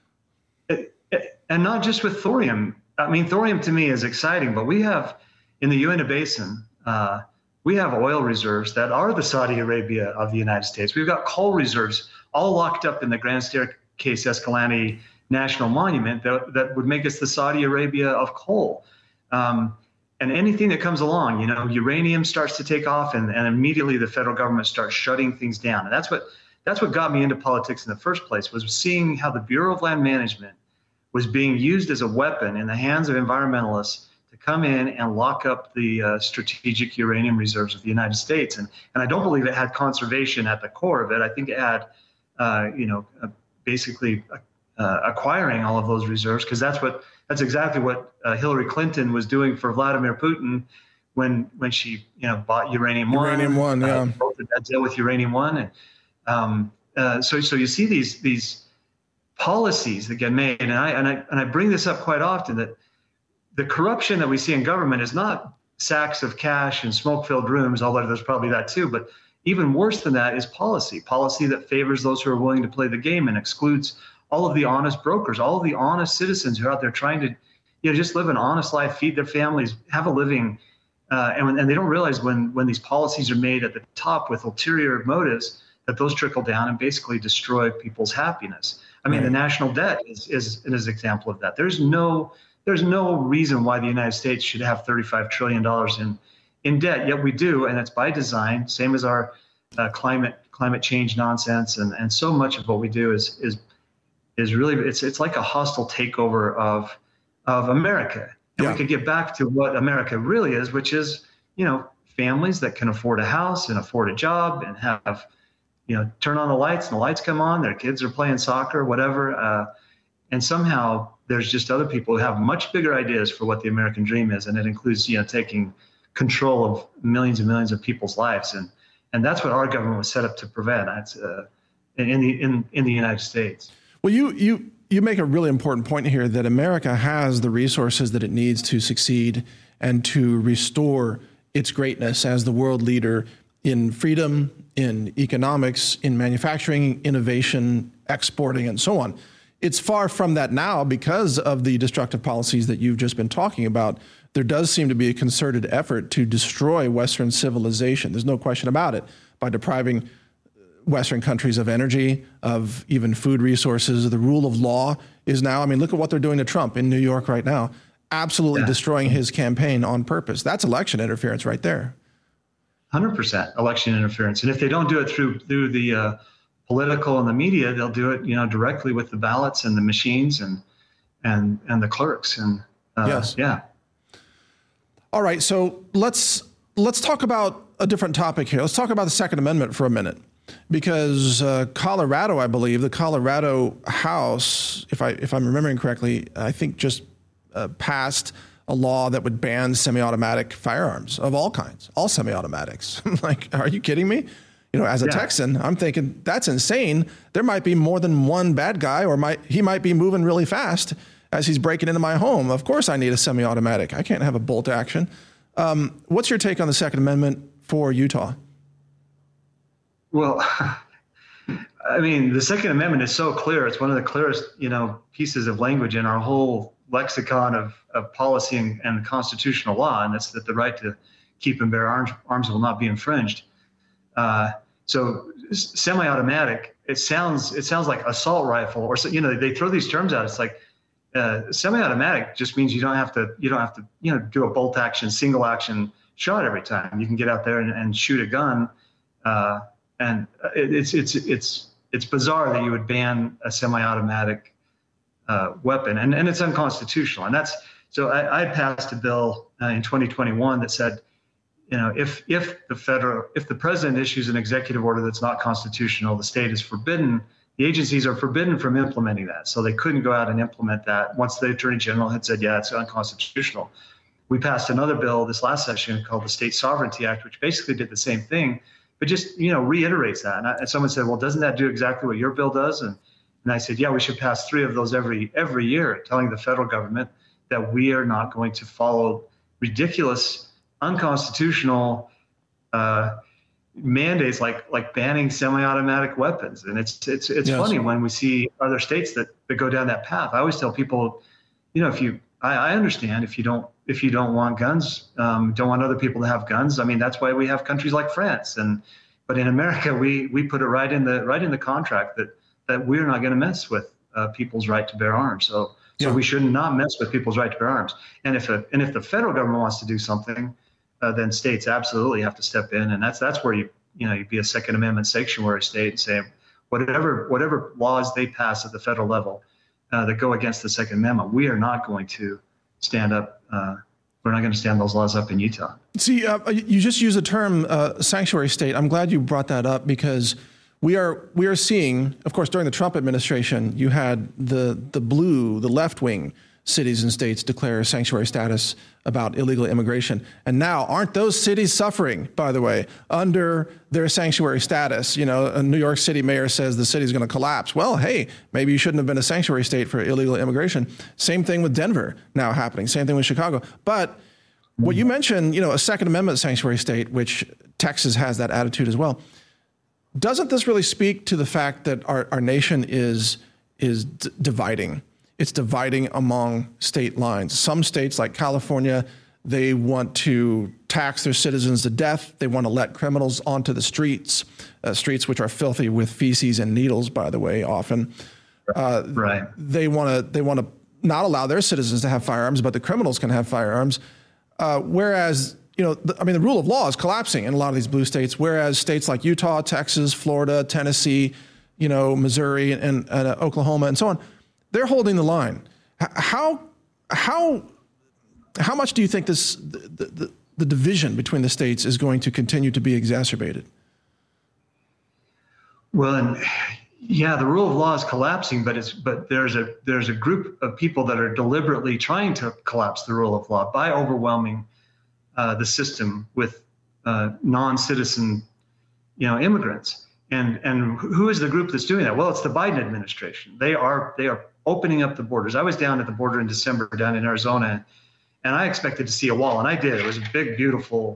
S3: And not just with thorium. I mean, thorium to me is exciting, but we have, in the Uinta Basin, we have oil reserves that are the Saudi Arabia of the United States. We've got coal reserves all locked up in the Grand Staircase Escalante National Monument that would make us the Saudi Arabia of coal. And anything that comes along, uranium starts to take off, and immediately the federal government starts shutting things down. And that's what got me into politics in the first place, was seeing how the Bureau of Land Management was being used as a weapon in the hands of environmentalists to come in and lock up the strategic uranium reserves of the United States. And I don't believe it had conservation at the core of it. I think it had, basically acquiring all of those reserves, because that's exactly what Hillary Clinton was doing for Vladimir Putin when she bought Uranium One.
S1: Uranium One, yeah.
S3: That deal with Uranium One, and so you see these policies that get made, and I bring this up quite often, that the corruption that we see in government is not sacks of cash and smoke-filled rooms, although there's probably that too, but even worse than that is policy that favors those who are willing to play the game and excludes all of the honest brokers, all of the honest citizens who are out there trying to, just live an honest life, feed their families, have a living, and they don't realize when these policies are made at the top with ulterior motives, that those trickle down and basically destroy people's happiness. I mean, The national debt is an example of that. There's no reason why the United States should have $35 trillion in debt, yet we do, and it's by design. Same as our climate change nonsense, and so much of what we do is really, it's like a hostile takeover of America. And we could get back to what America really is, which is, families that can afford a house and afford a job and have, turn on the lights and the lights come on, their kids are playing soccer, whatever. And somehow there's just other people who have much bigger ideas for what the American dream is. And it includes, taking control of millions and millions of people's lives. And that's what our government was set up to prevent. That's in the United States.
S1: Well, you make a really important point here, that America has the resources that it needs to succeed and to restore its greatness as the world leader in freedom, in economics, in manufacturing, innovation, exporting, and so on. It's far from that now because of the destructive policies that you've just been talking about. There does seem to be a concerted effort to destroy Western civilization. There's no question about it, by depriving Western countries of energy, of even food resources. The rule of law is now, look at what they're doing to Trump in New York right now, absolutely destroying his campaign on purpose. That's election interference right there.
S3: 100% election interference. And if they don't do it through the political and the media, they'll do it, directly with the ballots and the machines and the clerks. And
S1: yes.
S3: Yeah.
S1: All right. So let's talk about a different topic here. Let's talk about the Second Amendment for a minute. Because Colorado, I believe, the Colorado House, if I'm remembering correctly, I think just passed a law that would ban semi-automatic firearms of all kinds, all semi-automatics. Like, are you kidding me? As a Texan, I'm thinking that's insane. There might be more than one bad guy, or he might be moving really fast as he's breaking into my home. Of course, I need a semi-automatic. I can't have a bolt action. What's your take on the Second Amendment for Utah?
S3: Well, the Second Amendment is so clear. It's one of the clearest, pieces of language in our whole lexicon of policy and constitutional law, and that's that the right to keep and bear arms will not be infringed. So semi-automatic, it sounds like assault rifle, or they throw these terms out. It's like semi-automatic just means you don't have to do a bolt action, single action shot every time. You can get out there and shoot a gun. And it's bizarre that you would ban a semi-automatic weapon, and it's unconstitutional. And I passed a bill in 2021 that said, if the president issues an executive order that's not constitutional, the state is forbidden the agencies are forbidden from implementing that. So they couldn't go out and implement that once the Attorney General had said, yeah, it's unconstitutional. We passed another bill this last session called the State Sovereignty Act, which basically did the same thing, but just, reiterates that. And someone said, well, doesn't that do exactly what your bill does? And I said, yeah, we should pass 3 of those every year, telling the federal government that we are not going to follow ridiculous, unconstitutional mandates like banning semi-automatic weapons. And it's yes. Funny when we see other states that go down that path. I always tell people, I understand if you don't want guns, don't want other people to have guns. I mean, that's why we have countries like France. But in America, we put it right in the contract that we're not going to mess with people's right to bear arms. So we should not mess with people's right to bear arms. And if the federal government wants to do something, then states absolutely have to step in, and that's where you'd be a Second Amendment sanctuary state and say whatever laws they pass at the federal level that go against the Second Amendment, we are not going to stand up. We're not going to stand those laws up in Utah.
S1: See, you just used the term sanctuary state. I'm glad you brought that up because we are seeing, of course, during the Trump administration, you had the left wing cities and states declare sanctuary status about illegal immigration. And now, aren't those cities suffering, by the way, under their sanctuary status? A New York City mayor says the city's going to collapse. Well, hey, maybe you shouldn't have been a sanctuary state for illegal immigration. Same thing with Denver now happening. Same thing with Chicago. But what you mentioned, a Second Amendment sanctuary state, which Texas has that attitude as well. Doesn't this really speak to the fact that our nation is dividing? It's dividing among state lines. Some states like California, they want to tax their citizens to death. They want to let criminals onto the streets which are filthy with feces and needles, by the way, often.
S3: Right.
S1: They want to not allow their citizens to have firearms, but the criminals can have firearms. Whereas, the rule of law is collapsing in a lot of these blue states, whereas states like Utah, Texas, Florida, Tennessee, Missouri and Oklahoma and so on, they're holding the line. How much do you think the division between the states is going to continue to be exacerbated?
S3: Well, the rule of law is collapsing, but there's a group of people that are deliberately trying to collapse the rule of law by overwhelming the system with non-citizen, immigrants. And who is the group that's doing that? Well, it's the Biden administration. They are opening up the borders. I was down at the border in December down in Arizona, and I expected to see a wall, and I did. It was a big, beautiful,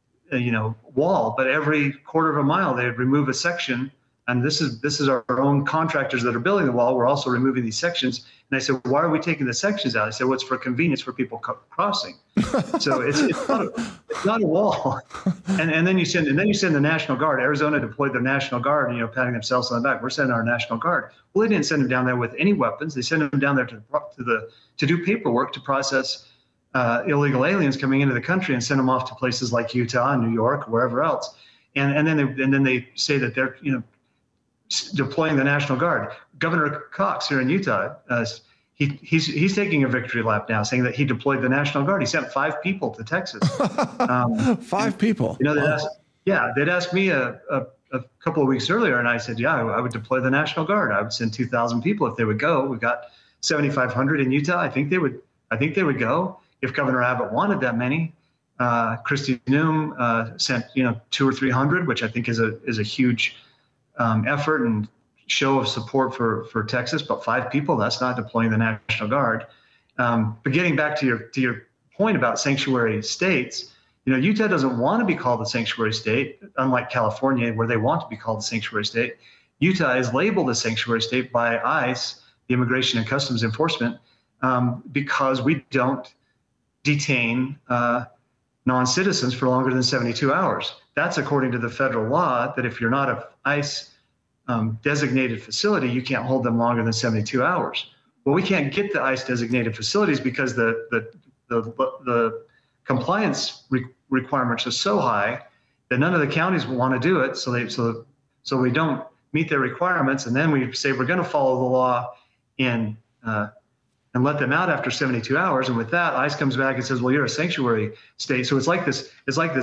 S3: wall. But every quarter of a mile, they'd remove a section. And this is our own contractors that are building the wall. We're also removing these sections. And I said, why are we taking the sections out? I said, well, it's for convenience for people crossing. So it's not a wall. And then you send the National Guard. Arizona deployed their National Guard, patting themselves on the back. We're sending our National Guard. Well, they didn't send them down there with any weapons. They sent them down there to do paperwork to process illegal aliens coming into the country and send them off to places like Utah and New York, or wherever else. And then they say that they're deploying the National Guard. Governor Cox here in Utah, he's taking a victory lap now, saying that he deployed the National Guard. He sent 5 people to Texas.
S1: 5 people.
S3: They'd asked me a couple of weeks earlier, and I said, I would deploy the National Guard. I would send 2,000 people if they would go. We got 7,500 in Utah. I think they would go if Governor Abbott wanted that many. Kristi Noem sent 200 or 300, which I think is a huge effort and show of support for Texas, but 5 people, that's not deploying the National Guard. But getting back to your point about sanctuary states, Utah doesn't want to be called a sanctuary state, unlike California, where they want to be called a sanctuary state. Utah is labeled a sanctuary state by ICE, the Immigration and Customs Enforcement, because we don't detain non-citizens for longer than 72 hours. That's according to the federal law, that if you're not an ICE designated facility, you can't hold them longer than 72 hours. Well, we can't get the ICE designated facilities because the compliance requirements are so high that none of the counties want to do it. So we don't meet their requirements, and then we say we're going to follow the law and let them out after 72 hours. And with that, ICE comes back and says, well, you're a sanctuary state. So it's like this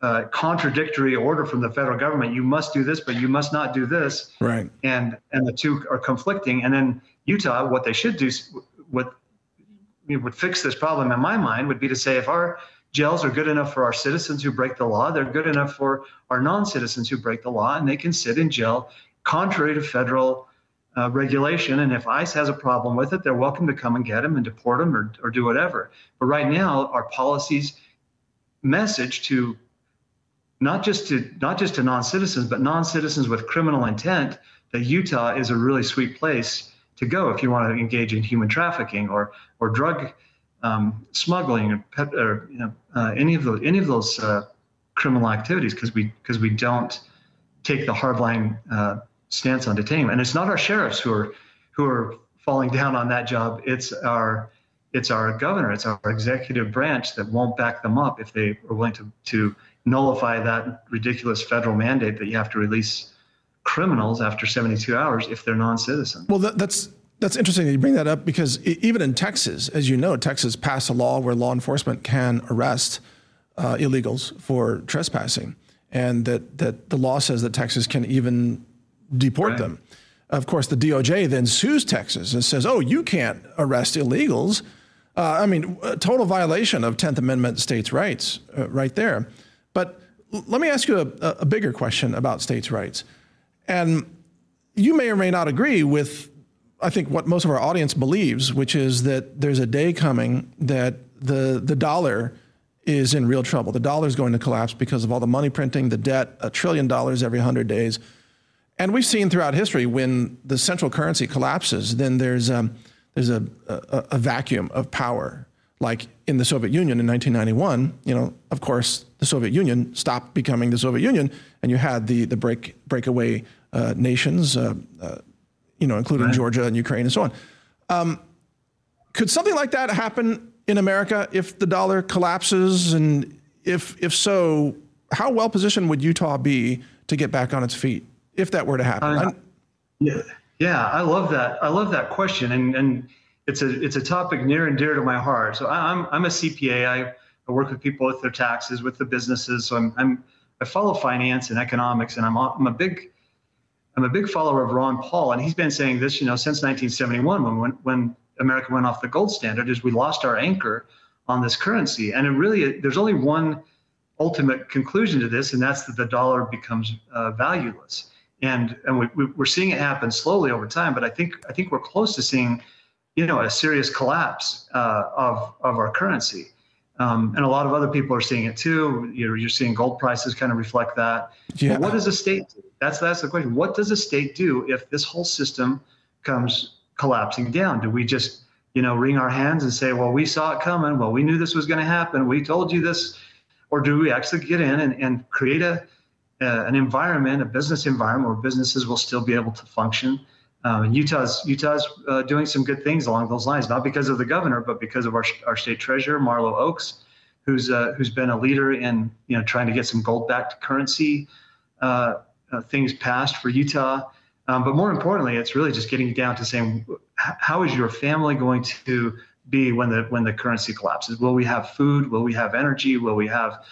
S3: contradictory order from the federal government. You must do this, but you must not do this.
S1: Right.
S3: And the two are conflicting. And then Utah, what they should do, what would fix this problem in my mind, would be to say, if our jails are good enough for our citizens who break the law, they're good enough for our non-citizens who break the law, and they can sit in jail contrary to federal regulation. And if ICE has a problem with it, they're welcome to come and get them and deport them or do whatever. But right now, our policies message to not just to non-citizens, but non-citizens with criminal intent, that Utah is a really sweet place to go if you want to engage in human trafficking or drug smuggling or any of those criminal activities, because we don't take the hardline stance on detaining them. And it's not our sheriffs who are falling down on that job. It's our governor, it's our executive branch that won't back them up if they are willing to nullify that ridiculous federal mandate that you have to release criminals after 72 hours if they're non-citizens.
S1: Well, that's interesting that you bring that up, because even in Texas, as you know, Texas passed a law where law enforcement can arrest illegals for trespassing, and that the law says that Texas can even deport them. Of course, the DOJ then sues Texas and says, oh, you can't arrest illegals. A total violation of 10th Amendment states' rights right there. But let me ask you a bigger question about states' rights. And you may or may not agree with, I think, what most of our audience believes, which is that there's a day coming that the dollar is in real trouble. The dollar is going to collapse because of all the money printing, the debt, $1 trillion every 100 days. And we've seen throughout history, when the central currency collapses, then there's a vacuum of power. Like in the Soviet Union in 1991, of course, the Soviet Union stopped becoming the Soviet Union, and you had the breakaway nations, including Georgia and Ukraine and so on. Could something like that happen in America if the dollar collapses? And if so, how well positioned would Utah be to get back on its feet if that were to happen?
S3: Yeah, I love that. I love that question, and it's a topic near and dear to my heart. So I'm a CPA. I work with people with their taxes, with the businesses. So I follow finance and economics, and I'm a big follower of Ron Paul, and he's been saying this, since 1971 when America went off the gold standard, is we lost our anchor on this currency, and there's only one ultimate conclusion to this, and that's that the dollar becomes valueless. And we're seeing it happen slowly over time, but I think we're close to seeing, a serious collapse of our currency. And a lot of other people are seeing it too. You're seeing gold prices kind of reflect that. Yeah. But what does a state do? That's the question. What does a state do if this whole system comes collapsing down? Do we just, wring our hands and say, well, we saw it coming. Well, we knew this was going to happen. We told you this. Or do we actually get in and create an environment, a business environment where businesses will still be able to function? Utah's doing some good things along those lines, not because of the governor, but because of our state treasurer, Marlo Oaks, who's been a leader in trying to get some gold-backed currency things passed for Utah. But more importantly, it's really just getting down to saying, how is your family going to be when the currency collapses? Will we have food? Will we have energy? Will we have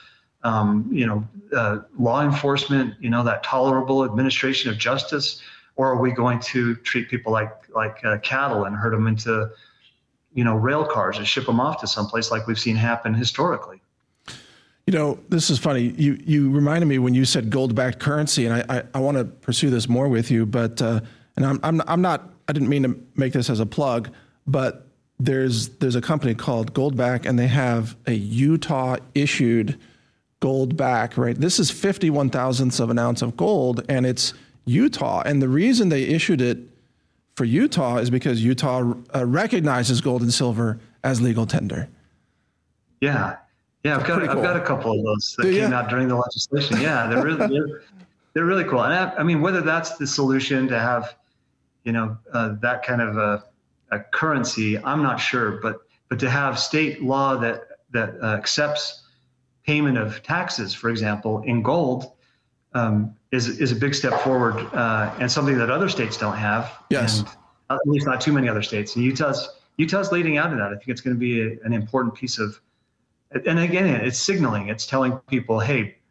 S3: law enforcement? That tolerable administration of justice? Or are we going to treat people like cattle and herd them into, rail cars and ship them off to someplace like we've seen happen historically?
S1: This is funny. You reminded me when you said gold-backed currency, and I want to pursue this more with you. But and I'm not. I didn't mean to make this as a plug, but there's a company called Goldback, and they have a Utah issued gold-back. Right. This is 51 thousandths of an ounce of gold, and it's Utah. And the reason they issued it for Utah is because Utah recognizes gold and silver as legal tender.
S3: Yeah. Yeah, I've got a couple of those that came out during the legislation. Yeah, they're really cool. And whether that's the solution to have, that kind of a currency, I'm not sure. But to have state law that accepts payment of taxes, for example, in gold, is a big step forward, and something that other states don't have.
S1: Yes,
S3: and at least not too many other states. And Utah's leading out of that. I think it's going to be an important piece of. And again, it's signaling. It's telling people, hey,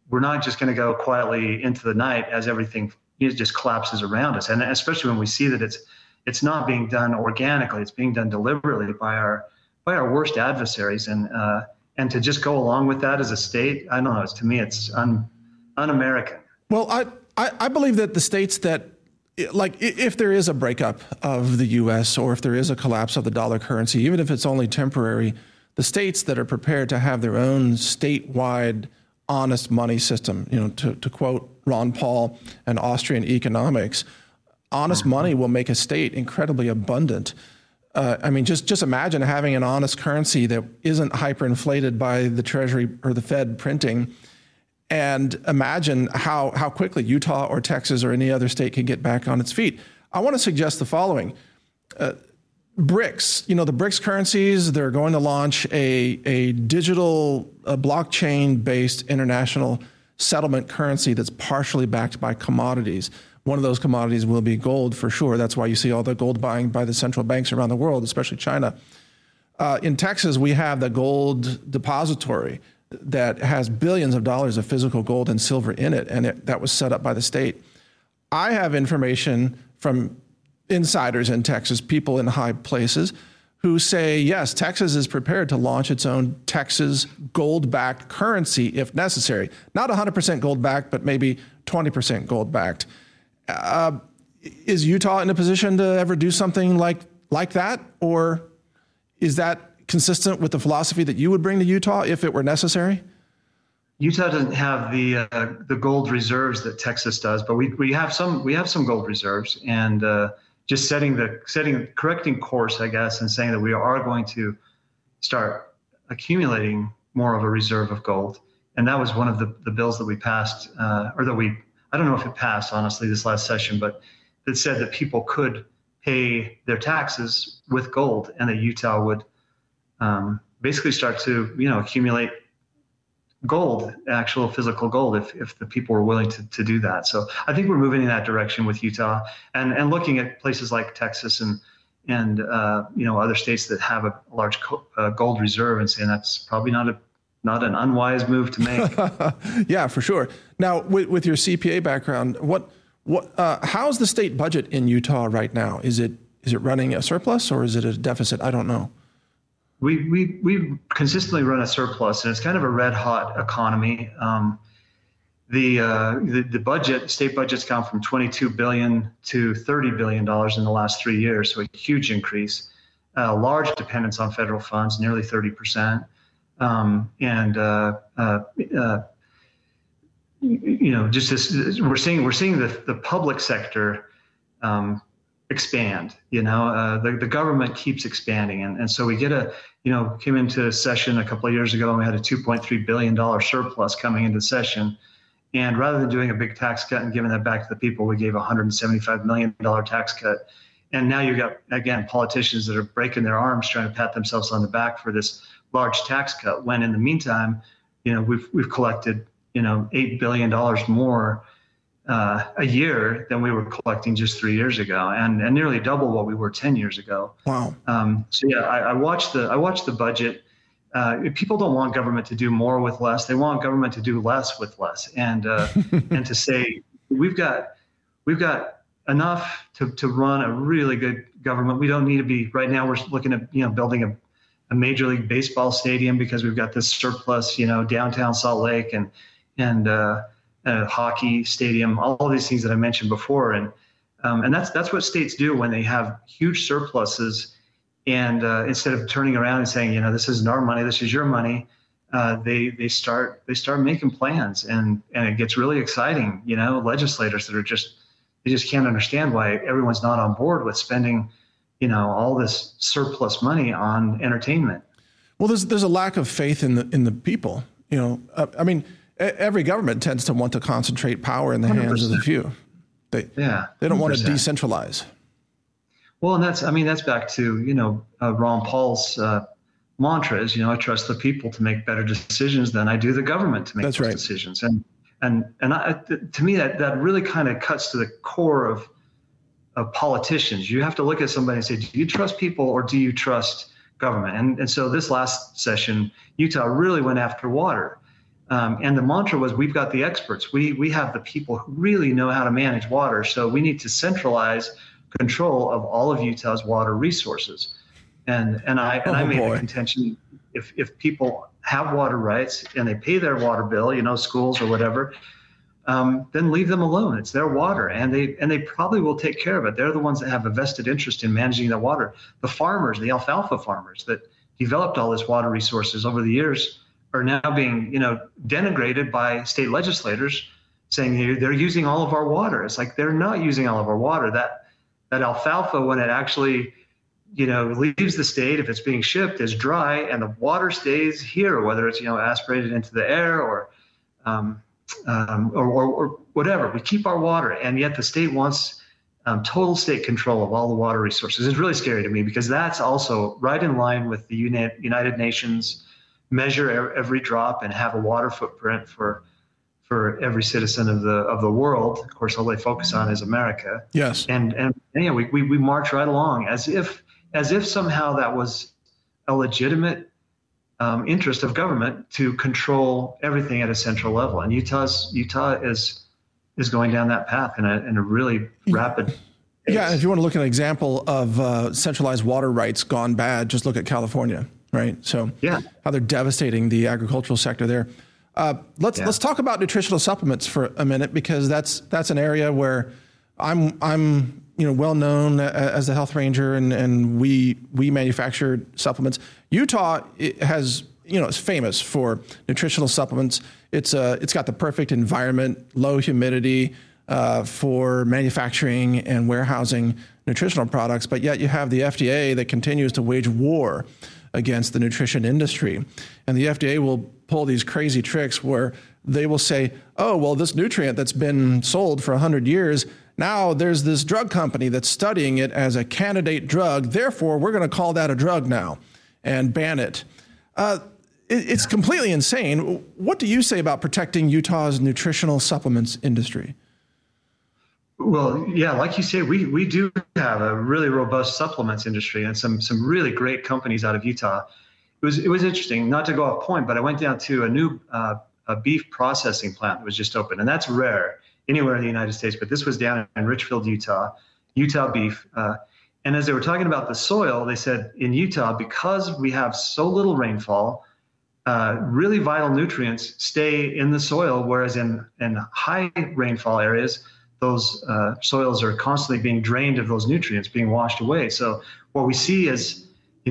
S3: we're not just going to go quietly into the night as everything just collapses around us. And especially when we see that it's not being done organically, it's being done deliberately by our worst adversaries. And to just go along with that as a state, I don't know. To me, it's un-American.
S1: Well, I believe that the states that, like, if there is a breakup of the U.S. or if there is a collapse of the dollar currency, even if it's only temporary, the states that are prepared to have their own statewide honest money system, to quote Ron Paul and Austrian economics, honest money will make a state incredibly abundant. I mean, just imagine having an honest currency that isn't hyperinflated by the Treasury or the Fed printing. And imagine how quickly Utah or Texas or any other state can get back on its feet. I want to suggest the following. BRICS, the BRICS currencies, they're going to launch a digital blockchain-based international settlement currency that's partially backed by commodities. One of those commodities will be gold for sure. That's why you see all the gold buying by the central banks around the world, especially China. In Texas, we have the gold depository that has billions of dollars of physical gold and silver in it, and that was set up by the state. I have information from insiders in Texas, people in high places, who say, yes, Texas is prepared to launch its own Texas gold-backed currency if necessary. Not 100% gold-backed, but maybe 20% gold-backed. Is Utah in a position to ever do something like that? Or is that consistent with the philosophy that you would bring to Utah if it were necessary?
S3: Utah doesn't have the gold reserves that Texas does, but we have some gold reserves, and just correcting course, I guess, and saying that we are going to start accumulating more of a reserve of gold. And that was one of the bills that we passed, I don't know if it passed, honestly, this last session, but that said that people could pay their taxes with gold, and that Utah would basically start to, accumulate gold, actual physical gold, if the people were willing to do that. So I think we're moving in that direction with Utah, and looking at places like Texas and other states that have a large gold reserve, and saying that's probably not an unwise move to make.
S1: Yeah, for sure. Now, with your CPA background, how's the state budget in Utah right now? Is it running a surplus or is it a deficit? I don't know.
S3: We consistently run a surplus, and it's kind of a red hot economy. The state budget's gone from $22 billion to $30 billion in the last 3 years, so a huge increase. Large dependence on federal funds, nearly 30%, just this, we're seeing the public sector expand. The government keeps expanding, and so we came into session a couple of years ago, and we had a $2.3 billion surplus coming into session. And rather than doing a big tax cut and giving that back to the people, we gave a $175 million tax cut. And now you've got, again, politicians that are breaking their arms trying to pat themselves on the back for this large tax cut, when in the meantime, we've collected, $8 billion more a year than we were collecting just 3 years ago, and nearly double what we were 10 years ago.
S1: Wow.
S3: So yeah, I watched the budget. People don't want government to do more with less. They want government to do less with less, and to say we've got enough to run a really good government. We don't need to be right now. We're looking at building a Major League Baseball stadium because we've got this surplus, downtown Salt Lake, and a hockey stadium, all of these things that I mentioned before, and that's what states do when they have huge surpluses. And instead of turning around and saying, this isn't our money, this is your money, they start making plans, and it gets really exciting. Legislators that they just can't understand why everyone's not on board with spending, all this surplus money on entertainment.
S1: Well, there's a lack of faith in the people. Every government tends to want to concentrate power in the 100%. Hands of the few. They don't want to decentralize.
S3: Well, and that's back to, Ron Paul's mantras. I trust the people to make better decisions than I do the government to make those decisions. And to me, that really kind of cuts to the core of politicians. You have to look at somebody and say, do you trust people or do you trust government? And so this last session, Utah really went after water. And the mantra was, we've got the experts. We have the people who really know how to manage water. So we need to centralize control of all of Utah's water resources. And I made the contention, if people have water rights and they pay their water bill, schools or whatever, then leave them alone. It's their water, and they probably will take care of it. They're the ones that have a vested interest in managing the water. The farmers, the alfalfa farmers that developed all this water resources over the years, are now being, denigrated by state legislators, saying they're using all of our water. It's like they're not using all of our water. That alfalfa, when it actually, leaves the state, if it's being shipped, is dry, and the water stays here, whether it's aspirated into the air or whatever. We keep our water, and yet the state wants total state control of all the water resources. It's really scary to me, because that's also right in line with the United Nations measure every drop and have a water footprint for every citizen of the world. Of course, all they focus on is America.
S1: Yes.
S3: And we march right along as if somehow that was a legitimate interest of government to control everything at a central level. And Utah is going down that path in a really rapid pace.
S1: Yeah, and if you want to look at an example of centralized water rights gone bad, just look at California. Right. So how they're devastating the agricultural sector there. Let's talk about nutritional supplements for a minute, because that's an area where I'm well known as the health ranger, and we manufacture supplements. Utah has is famous for nutritional supplements. It's got the perfect environment, low humidity for manufacturing and warehousing nutritional products, but yet you have the FDA that continues to wage war against the nutrition industry. And the FDA will pull these crazy tricks where they will say, oh, well, this nutrient that's been sold for 100 years, now there's this drug company that's studying it as a candidate drug. Therefore, we're going to call that a drug now and ban it. It's completely insane. What do you say about protecting Utah's nutritional supplements industry?
S3: Well, yeah, like you say, we do have a really robust supplements industry and some really great companies out of Utah. It was interesting, not to go off point, but I went down to a new a beef processing plant that was just opened, and that's rare anywhere in the United States. But this was down in Richfield, Utah beef. And as they were talking about the soil, they said in Utah, because we have so little rainfall, really vital nutrients stay in the soil, whereas in high rainfall areas, those soils are constantly being drained of those nutrients, being washed away. So what we see is,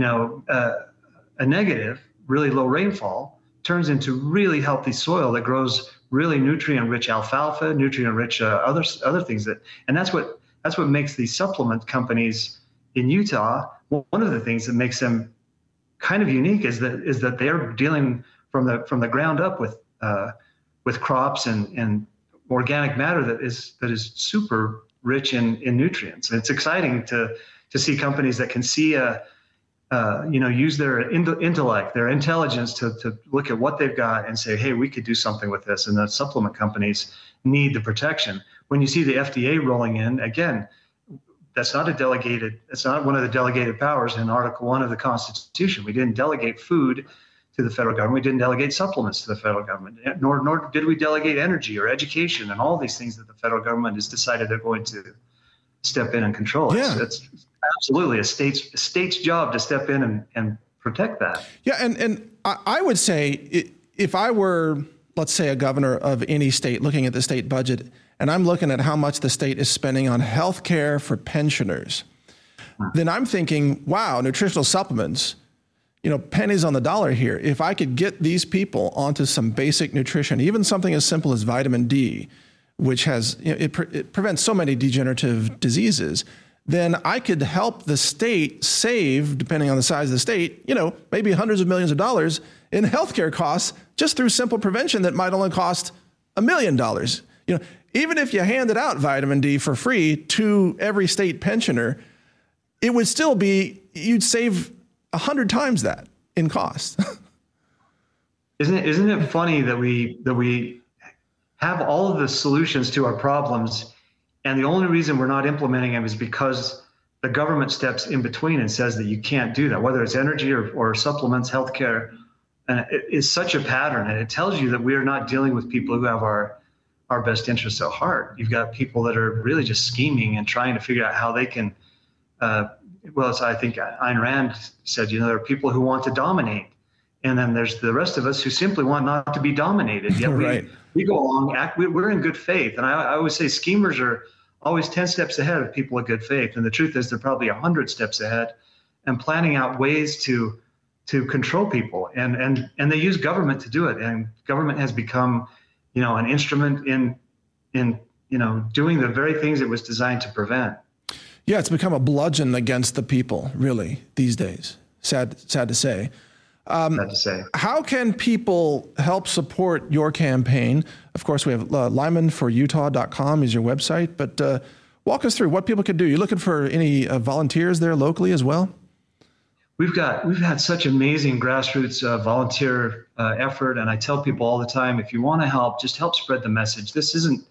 S3: a negative, really low rainfall turns into really healthy soil that grows really nutrient-rich alfalfa, nutrient-rich other things and that's what makes these supplement companies in Utah. One of the things that makes them kind of unique is that they're dealing from the ground up with crops and organic matter that is super rich in nutrients. And it's exciting to see companies that can see use their intellect, their intelligence to look at what they've got and say, hey, we could do something with this. And the supplement companies need the protection. When you see the FDA rolling in, again, that's not one of the delegated powers in Article 1 of the Constitution. We didn't delegate food to the federal government. We didn't delegate supplements to the federal government, nor did we delegate energy or education and all these things that the federal government has decided they're going to step in and control.
S1: Yeah.
S3: It's absolutely a state's job to step in and protect that.
S1: Yeah, and I would say if I were, let's say, a governor of any state looking at the state budget, and I'm looking at how much the state is spending on health care for pensioners, then I'm thinking, wow, nutritional supplements, pennies on the dollar here. If I could get these people onto some basic nutrition, even something as simple as vitamin D, which has, it prevents so many degenerative diseases, then I could help the state save, depending on the size of the state, maybe hundreds of millions of dollars in healthcare costs just through simple prevention that might only cost $1 million. Even if you handed out vitamin D for free to every state pensioner, it would still be, you'd save 100 times that in cost.
S3: Isn't it funny that we have all of the solutions to our problems, and the only reason we're not implementing them is because the government steps in between and says that you can't do that, whether it's energy or supplements, healthcare, And it is such a pattern, and it tells you that we are not dealing with people who have our best interests at heart. You've got people that are really just scheming and trying to figure out how they can, as I think Ayn Rand said, there are people who want to dominate. And then there's the rest of us who simply want not to be dominated. Yet
S1: right.
S3: we go along, we're in good faith. And I always say schemers are always 10 steps ahead of people of good faith. And the truth is they're probably 100 steps ahead and planning out ways to control people. And they use government to do it. And government has become, an instrument in doing the very things it was designed to prevent.
S1: Yeah, it's become a bludgeon against the people, really, these days. Sad to say. How can people help support your campaign? Of course, we have lymanforutah.com is your website, but walk us through what people can do. You're looking for any volunteers there locally as well?
S3: We've had such amazing grassroots volunteer effort, and I tell people all the time, if you want to help, just help spread the message. This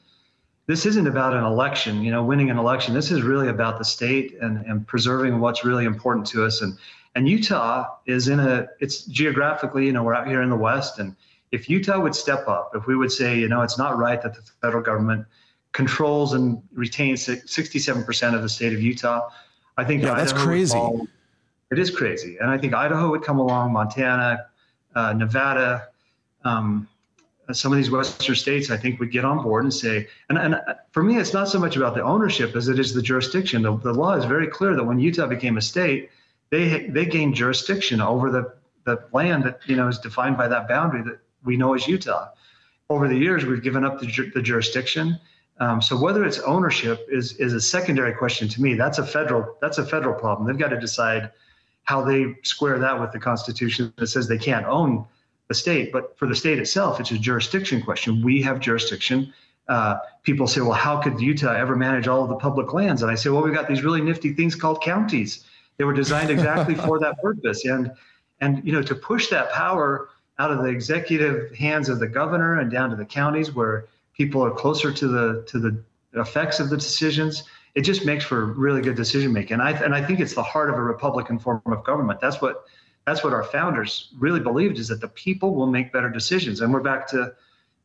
S3: isn't about an election, winning an election. This is really about the state and preserving what's really important to us. And Utah is it's geographically, we're out here in the West. And if Utah would step up, if we would say, it's not right that the federal government controls and retains 67% of the state of Utah, I think
S1: that's crazy.
S3: It is crazy. And I think Idaho would come along, Montana, Nevada, some of these Western states, I think, would get on board and say, and for me, it's not so much about the ownership as it is the jurisdiction. The law is very clear that when Utah became a state, they gained jurisdiction over the land that, is defined by that boundary that we know as Utah. Over the years, we've given up the jurisdiction. So whether it's ownership is a secondary question to me. That's a federal problem. They've got to decide how they square that with the Constitution that says they can't own the state. But for the state itself, it's a jurisdiction question. We have jurisdiction. People say, well, how could Utah ever manage all of the public lands? And I say, well, we've got these really nifty things called counties. They were designed exactly for that purpose. And to push that power out of the executive hands of the governor and down to the counties where people are closer to the effects of the decisions, it just makes for really good decision making. And I think it's the heart of a Republican form of government. That's what our founders really believed, is that the people will make better decisions. And we're back to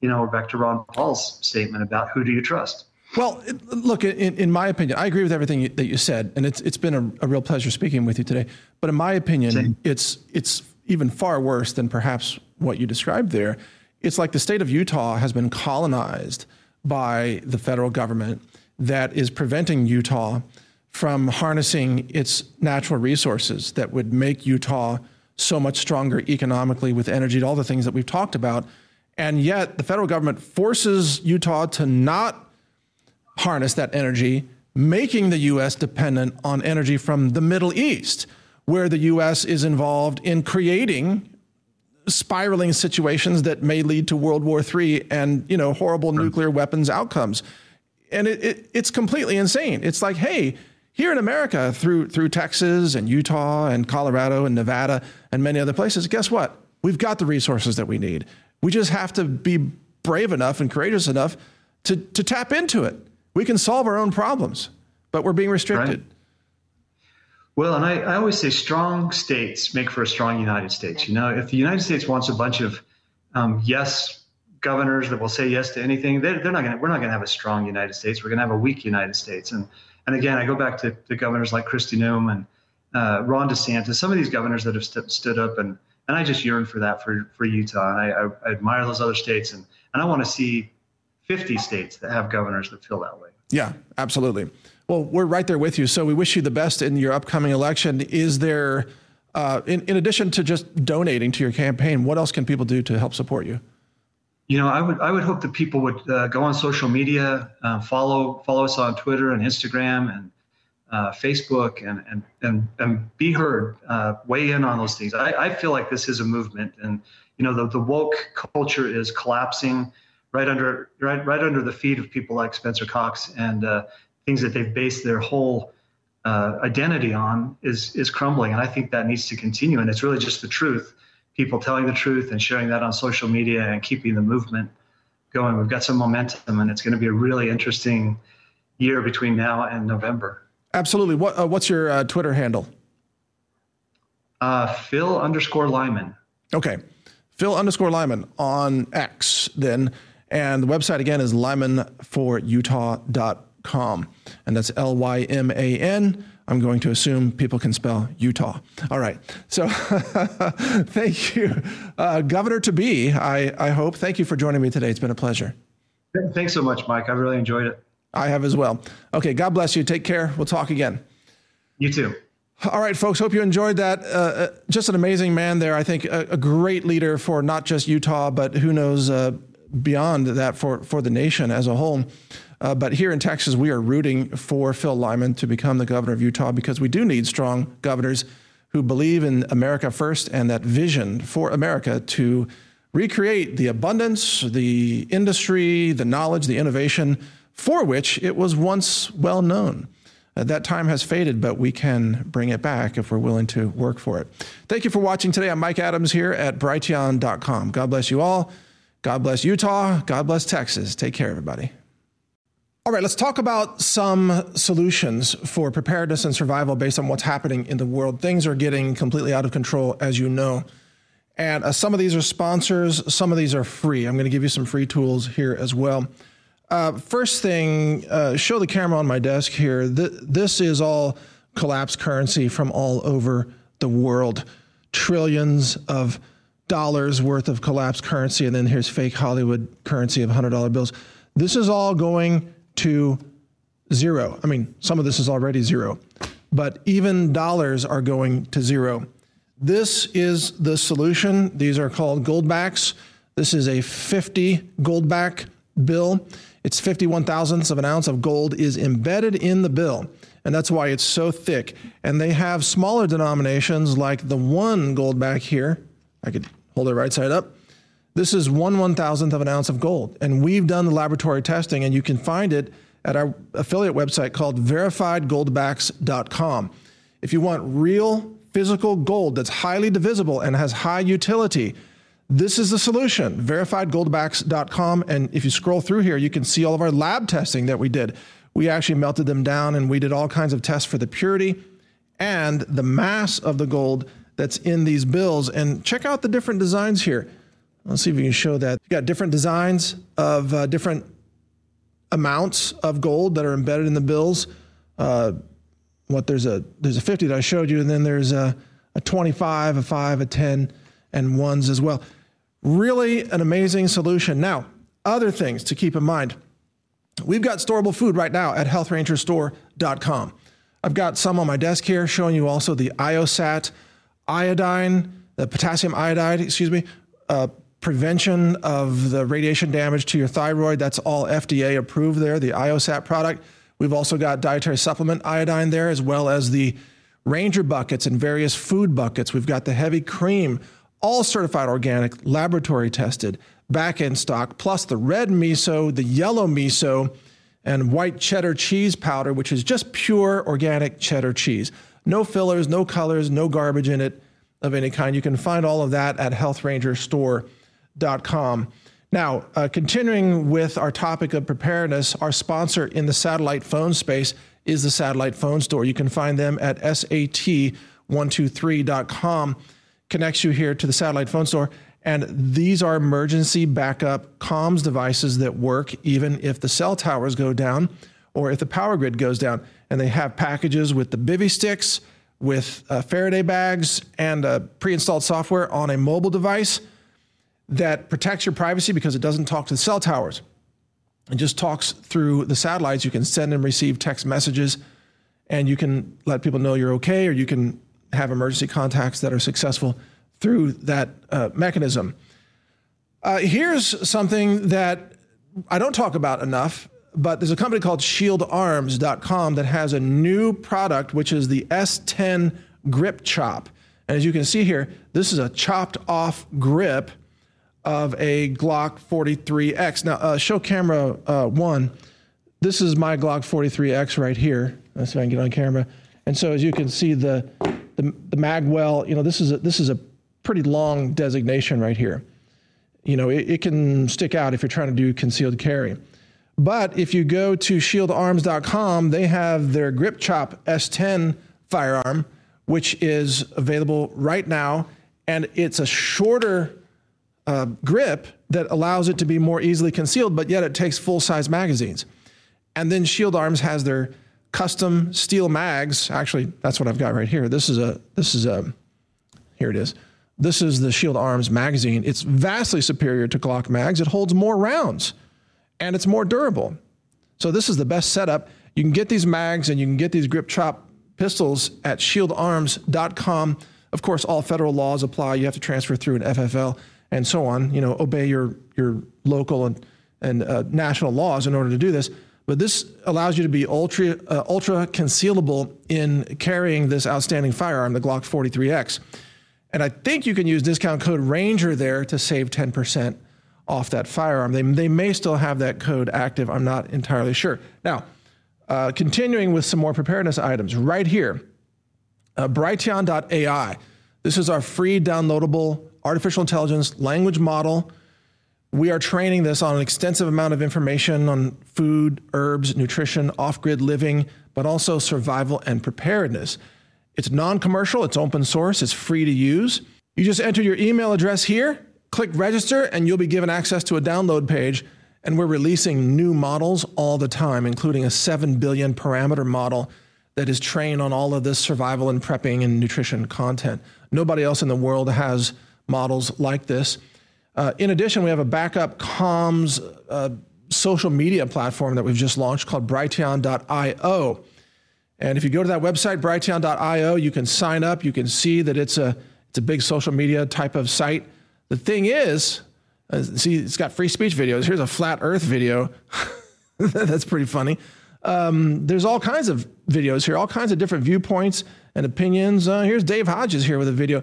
S3: Ron Paul's statement about who do you trust?
S1: Well, look, in my opinion, I agree with everything that you said, and it's been a real pleasure speaking with you today. But in my opinion, it's even far worse than perhaps what you described there. It's like the state of Utah has been colonized by the federal government that is preventing Utah from harnessing its natural resources that would make Utah so much stronger economically with energy, all the things that we've talked about. And yet the federal government forces Utah to not harness that energy, making the U.S. dependent on energy from the Middle East, where the U.S. is involved in creating spiraling situations that may lead to World War III and, horrible nuclear weapons outcomes. And it's completely insane. It's like, hey, here in America, through Texas and Utah and Colorado and Nevada and many other places, guess what? We've got the resources that we need. We just have to be brave enough and courageous enough to tap into it. We can solve our own problems, but we're being restricted.
S3: Right. Well, and I always say strong states make for a strong United States. If the United States wants a bunch of yes governors that will say yes to anything, we're not going to have a strong United States. We're going to have a weak United States. And again, I go back to the governors like Kristi Noem and Ron DeSantis, some of these governors that have stood up, and I just yearn for that for Utah. And I admire those other states, and I want to see 50 states that have governors that feel that way.
S1: Yeah, absolutely. Well, we're right there with you. So we wish you the best in your upcoming election. Is there, in addition to just donating to your campaign, what else can people do to help support you?
S3: I would hope that people would go on social media, follow us on Twitter and Instagram and Facebook, and be heard, weigh in on those things. I feel like this is a movement, and the woke culture is collapsing right under the feet of people like Spencer Cox, and things that they've based their whole identity on is crumbling. And I think that needs to continue. And it's really just the truth. People telling the truth and sharing that on social media and keeping the movement going. We've got some momentum, and it's going to be a really interesting year between now and November.
S1: Absolutely. What's your Twitter handle?
S3: Phil_Lyman.
S1: Okay. Phil_Lyman on X then. And the website again is lymanforutah.com. And that's LYMAN. I'm going to assume people can spell Utah. All right. So thank you, Governor to be, I hope. Thank you for joining me today. It's been a pleasure.
S3: Thanks so much, Mike. I really enjoyed it.
S1: I have as well. Okay. God bless you. Take care. We'll talk again.
S3: You too.
S1: All right, folks. Hope you enjoyed that. Just an amazing man there. I think a great leader for not just Utah, but who knows beyond that for the nation as a whole. But here in Texas, we are rooting for Phil Lyman to become the governor of Utah because we do need strong governors who believe in America first and that vision for America to recreate the abundance, the industry, the knowledge, the innovation for which it was once well known. That time has faded, but we can bring it back if we're willing to work for it. Thank you for watching today. I'm Mike Adams here at Brighteon.com. God bless you all. God bless Utah. God bless Texas. Take care, everybody. All right, let's talk about some solutions for preparedness and survival based on what's happening in the world. Things are getting completely out of control, as you know. And some of these are sponsors. Some of these are free. I'm going to give you some free tools here as well. First thing, show the camera on my desk here. This is all collapsed currency from all over the world. Trillions of dollars worth of collapsed currency. And then here's fake Hollywood currency of $100 bills. This is all going to zero. I mean, some of this is already zero, but even dollars are going to zero. This is the solution. These are called goldbacks. This is a 50 goldback bill. It's 51 thousandths of an ounce of gold is embedded in the bill, and that's why it's so thick. And they have smaller denominations like the 1 goldback here. I could hold it right side up. This is 1/1000th of an ounce of gold. And we've done the laboratory testing, and you can find it at our affiliate website called verifiedgoldbacks.com. If you want real physical gold that's highly divisible and has high utility, this is the solution, verifiedgoldbacks.com. And if you scroll through here, you can see all of our lab testing that we did. We actually melted them down, and we did all kinds of tests for the purity and the mass of the gold that's in these bills. And check out the different designs here. Let's see if we can show that. You've got different designs of different amounts of gold that are embedded in the bills. There's a 50 that I showed you, and then there's a 25, a 5, a 10, and 1s as well. Really an amazing solution. Now, other things to keep in mind. We've got storable food right now at healthrangerstore.com. I've got some on my desk here showing you also the IOSAT iodine, the potassium iodide, prevention of the radiation damage to your thyroid. That's all FDA approved there, the IOSAT product. We've also got dietary supplement iodine there, as well as the Ranger buckets and various food buckets. We've got the heavy cream, all certified organic, laboratory tested, back in stock, plus the red miso, the yellow miso, and white cheddar cheese powder, which is just pure organic cheddar cheese. No fillers, no colors, no garbage in it of any kind. You can find all of that at healthrangerstore.com. Now, continuing with our topic of preparedness, our sponsor in the satellite phone space is the Satellite Phone Store. You can find them at sat123.com. Connects you here to the Satellite Phone Store. And these are emergency backup comms devices that work even if the cell towers go down or if the power grid goes down. And they have packages with the bivy sticks, with Faraday bags, and pre-installed software on a mobile device that protects your privacy because it doesn't talk to the cell towers. It just talks through the satellites. You can send and receive text messages, and you can let people know you're okay, or you can have emergency contacts that are successful through that mechanism. Here's something that I don't talk about enough, but there's a company called shieldarms.com that has a new product, which is the S10 Grip Chop. And as you can see here, this is a chopped off grip of a Glock 43X. Now, show camera 1. This is my Glock 43X right here. Let's see if I can get on camera. And so as you can see, the magwell, this is a pretty long designation right here. It can stick out if you're trying to do concealed carry. But if you go to shieldarms.com, they have their Grip Chop S10 firearm, which is available right now. And it's a shorter grip that allows it to be more easily concealed, but yet it takes full-size magazines. And then Shield Arms has their custom steel mags. Actually, that's what I've got right here. Here it is. This is the Shield Arms magazine. It's vastly superior to Glock mags. It holds more rounds, and it's more durable. So this is the best setup. You can get these mags and you can get these grip chop pistols at shieldarms.com. Of course, all federal laws apply. You have to transfer through an FFL and so on. You know, obey your local and national laws in order to do this. But this allows you to be ultra concealable in carrying this outstanding firearm, the Glock 43X. And I think you can use discount code RANGER there to save 10% off that firearm. They may still have that code active. I'm not entirely sure. Now, continuing with some more preparedness items right here, Brighteon.ai. This is our free downloadable artificial intelligence language model. We are training this on an extensive amount of information on food, herbs, nutrition, off-grid living, but also survival and preparedness. It's non-commercial, it's open source, it's free to use. You just enter your email address here, click register, and you'll be given access to a download page. And we're releasing new models all the time, including a 7 billion parameter model that is trained on all of this survival and prepping and nutrition content. Nobody else in the world has models like this. In addition, we have a backup comms social media platform that we've just launched called Brighteon.io. And if you go to that website, Brighteon.io, you can sign up. You can see that it's a big social media type of site. The thing is, see, it's got free speech videos. Here's a flat earth video. That's pretty funny. There's all kinds of videos here, all kinds of different viewpoints and opinions. Here's Dave Hodges here with a video.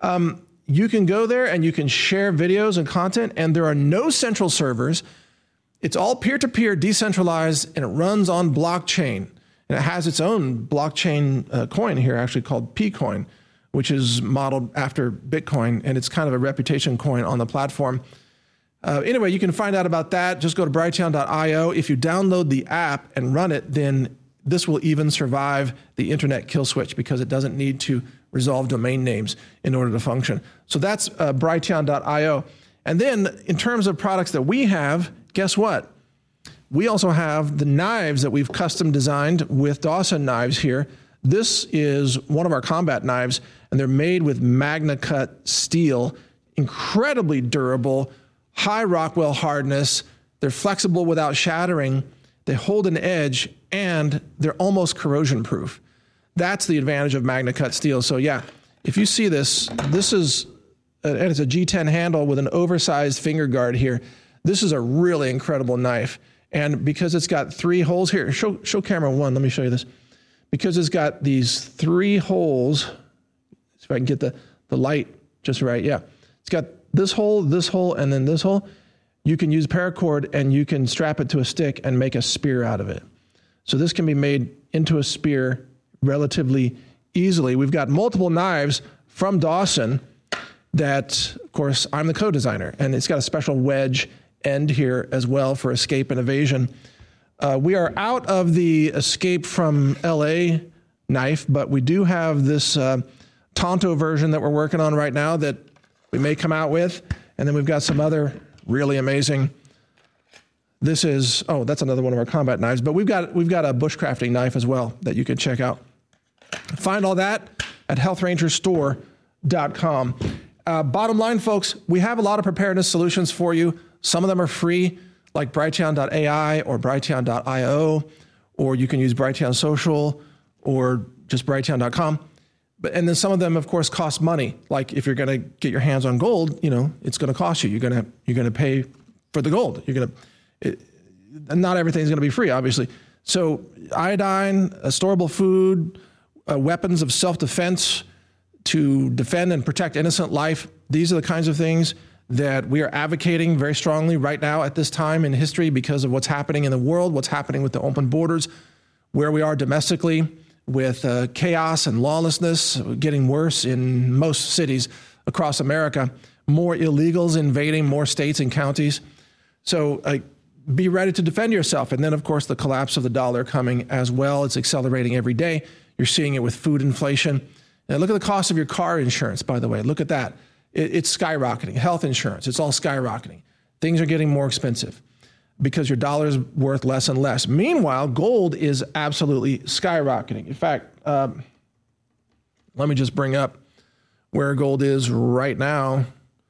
S1: You can go there and you can share videos and content, and there are no central servers. It's all peer-to-peer, decentralized, and it runs on blockchain. And it has its own blockchain coin here, actually called Pcoin, which is modeled after Bitcoin, and it's kind of a reputation coin on the platform. Anyway, you can find out about that. Just go to Brighteon.io. If you download the app and run it, then this will even survive the internet kill switch because it doesn't need to resolve domain names in order to function. So that's Brighteon.io. And then in terms of products that we have, guess what? We also have the knives that we've custom designed with Dawson knives here. This is one of our combat knives, and they're made with MagnaCut steel, incredibly durable, high Rockwell hardness. They're flexible without shattering. They hold an edge, and they're almost corrosion proof. That's the advantage of MagnaCut steel. So yeah, if you see this is, and it's a G10 handle with an oversized finger guard here. This is a really incredible knife. And because it's got 3 holes here, show camera 1, let me show you this. Because it's got these 3 holes, if I can get the light just right, yeah. It's got this hole, and then this hole. You can use paracord and you can strap it to a stick and make a spear out of it. So this can be made into a spear relatively easily. We've got multiple knives from Dawson that, of course, I'm the co-designer, and it's got a special wedge end here as well for escape and evasion. We are out of the escape from LA knife, but we do have this Tonto version that we're working on right now that we may come out with. And then we've got some other really amazing. This is, that's another one of our combat knives, but we've got a bushcrafting knife as well that you can check out. Find all that at healthrangerstore.com. Bottom line, folks, we have a lot of preparedness solutions for you. Some of them are free, like Brighteon.ai or Brighteon.io, or you can use Brighteon Social or just Brighteon.com. And then some of them, of course, cost money. Like if you're going to get your hands on gold, it's going to cost you. You're going to pay for the gold. Not everything's going to be free, obviously. So iodine, storable food, weapons of self-defense to defend and protect innocent life. These are the kinds of things that we are advocating very strongly right now at this time in history because of what's happening in the world, what's happening with the open borders, where we are domestically with chaos and lawlessness getting worse in most cities across America, more illegals invading more states and counties. So be ready to defend yourself. And then, of course, the collapse of the dollar coming as well. It's accelerating every day. You're seeing it with food inflation. Now, look at the cost of your car insurance, by the way. Look at that. It's skyrocketing. Health insurance, it's all skyrocketing. Things are getting more expensive because your dollar is worth less and less. Meanwhile, gold is absolutely skyrocketing. In fact, let me just bring up where gold is right now.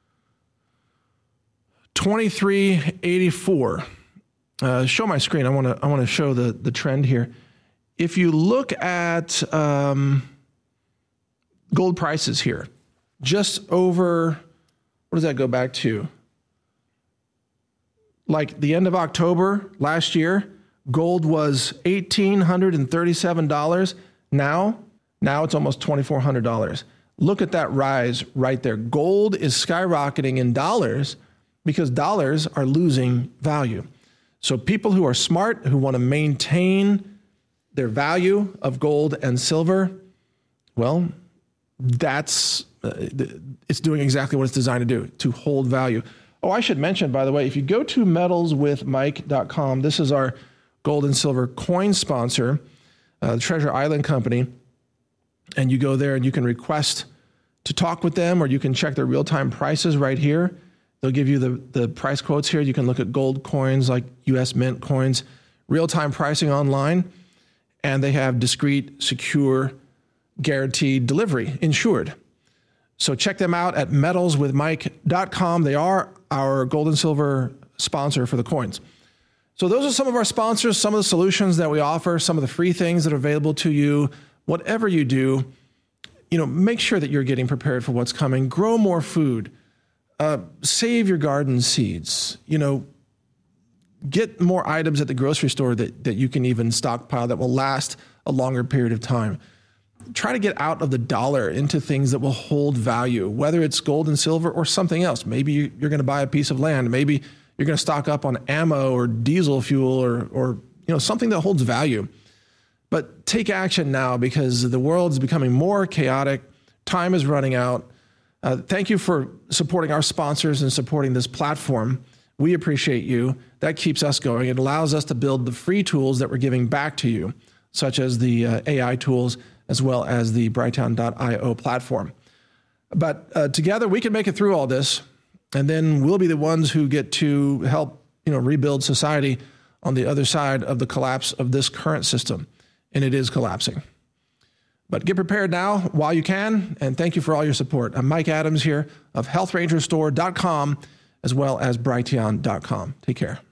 S1: 2384. Show my screen. I want to show the trend here. If you look at gold prices here, just over, what does that go back to? Like the end of October last year, gold was $1,837. Now it's almost $2,400. Look at that rise right there. Gold is skyrocketing in dollars because dollars are losing value. So people who are smart, who want to maintain their value of gold and silver, well, it's doing exactly what it's designed to do, to hold value. Oh, I should mention, by the way, if you go to metalswithmike.com, this is our gold and silver coin sponsor, the Treasure Island Company, and you go there and you can request to talk with them, or you can check their real-time prices right here. They'll give you the price quotes here. You can look at gold coins like U.S. Mint coins, real-time pricing online, and they have discreet, secure, guaranteed delivery, insured. So check them out at metalswithmike.com. They are our gold and silver sponsor for the coins. So those are some of our sponsors, some of the solutions that we offer, some of the free things that are available to you. Whatever you do, make sure that you're getting prepared for what's coming. Grow more food. Save your garden seeds. Get more items at the grocery store that you can even stockpile that will last a longer period of time. Try to get out of the dollar into things that will hold value, whether it's gold and silver or something else. Maybe you're going to buy a piece of land. Maybe you're going to stock up on ammo or diesel fuel or something that holds value. But take action now because the world is becoming more chaotic. Time is running out. Thank you for supporting our sponsors and supporting this platform. We appreciate you. That keeps us going. It allows us to build the free tools that we're giving back to you, such as the AI tools, as well as the Brighteon.io platform. But together we can make it through all this, and then we'll be the ones who get to help rebuild society on the other side of the collapse of this current system. And it is collapsing. But get prepared now while you can, and thank you for all your support. I'm Mike Adams here of HealthRangerStore.com, as well as Brighteon.com. Take care.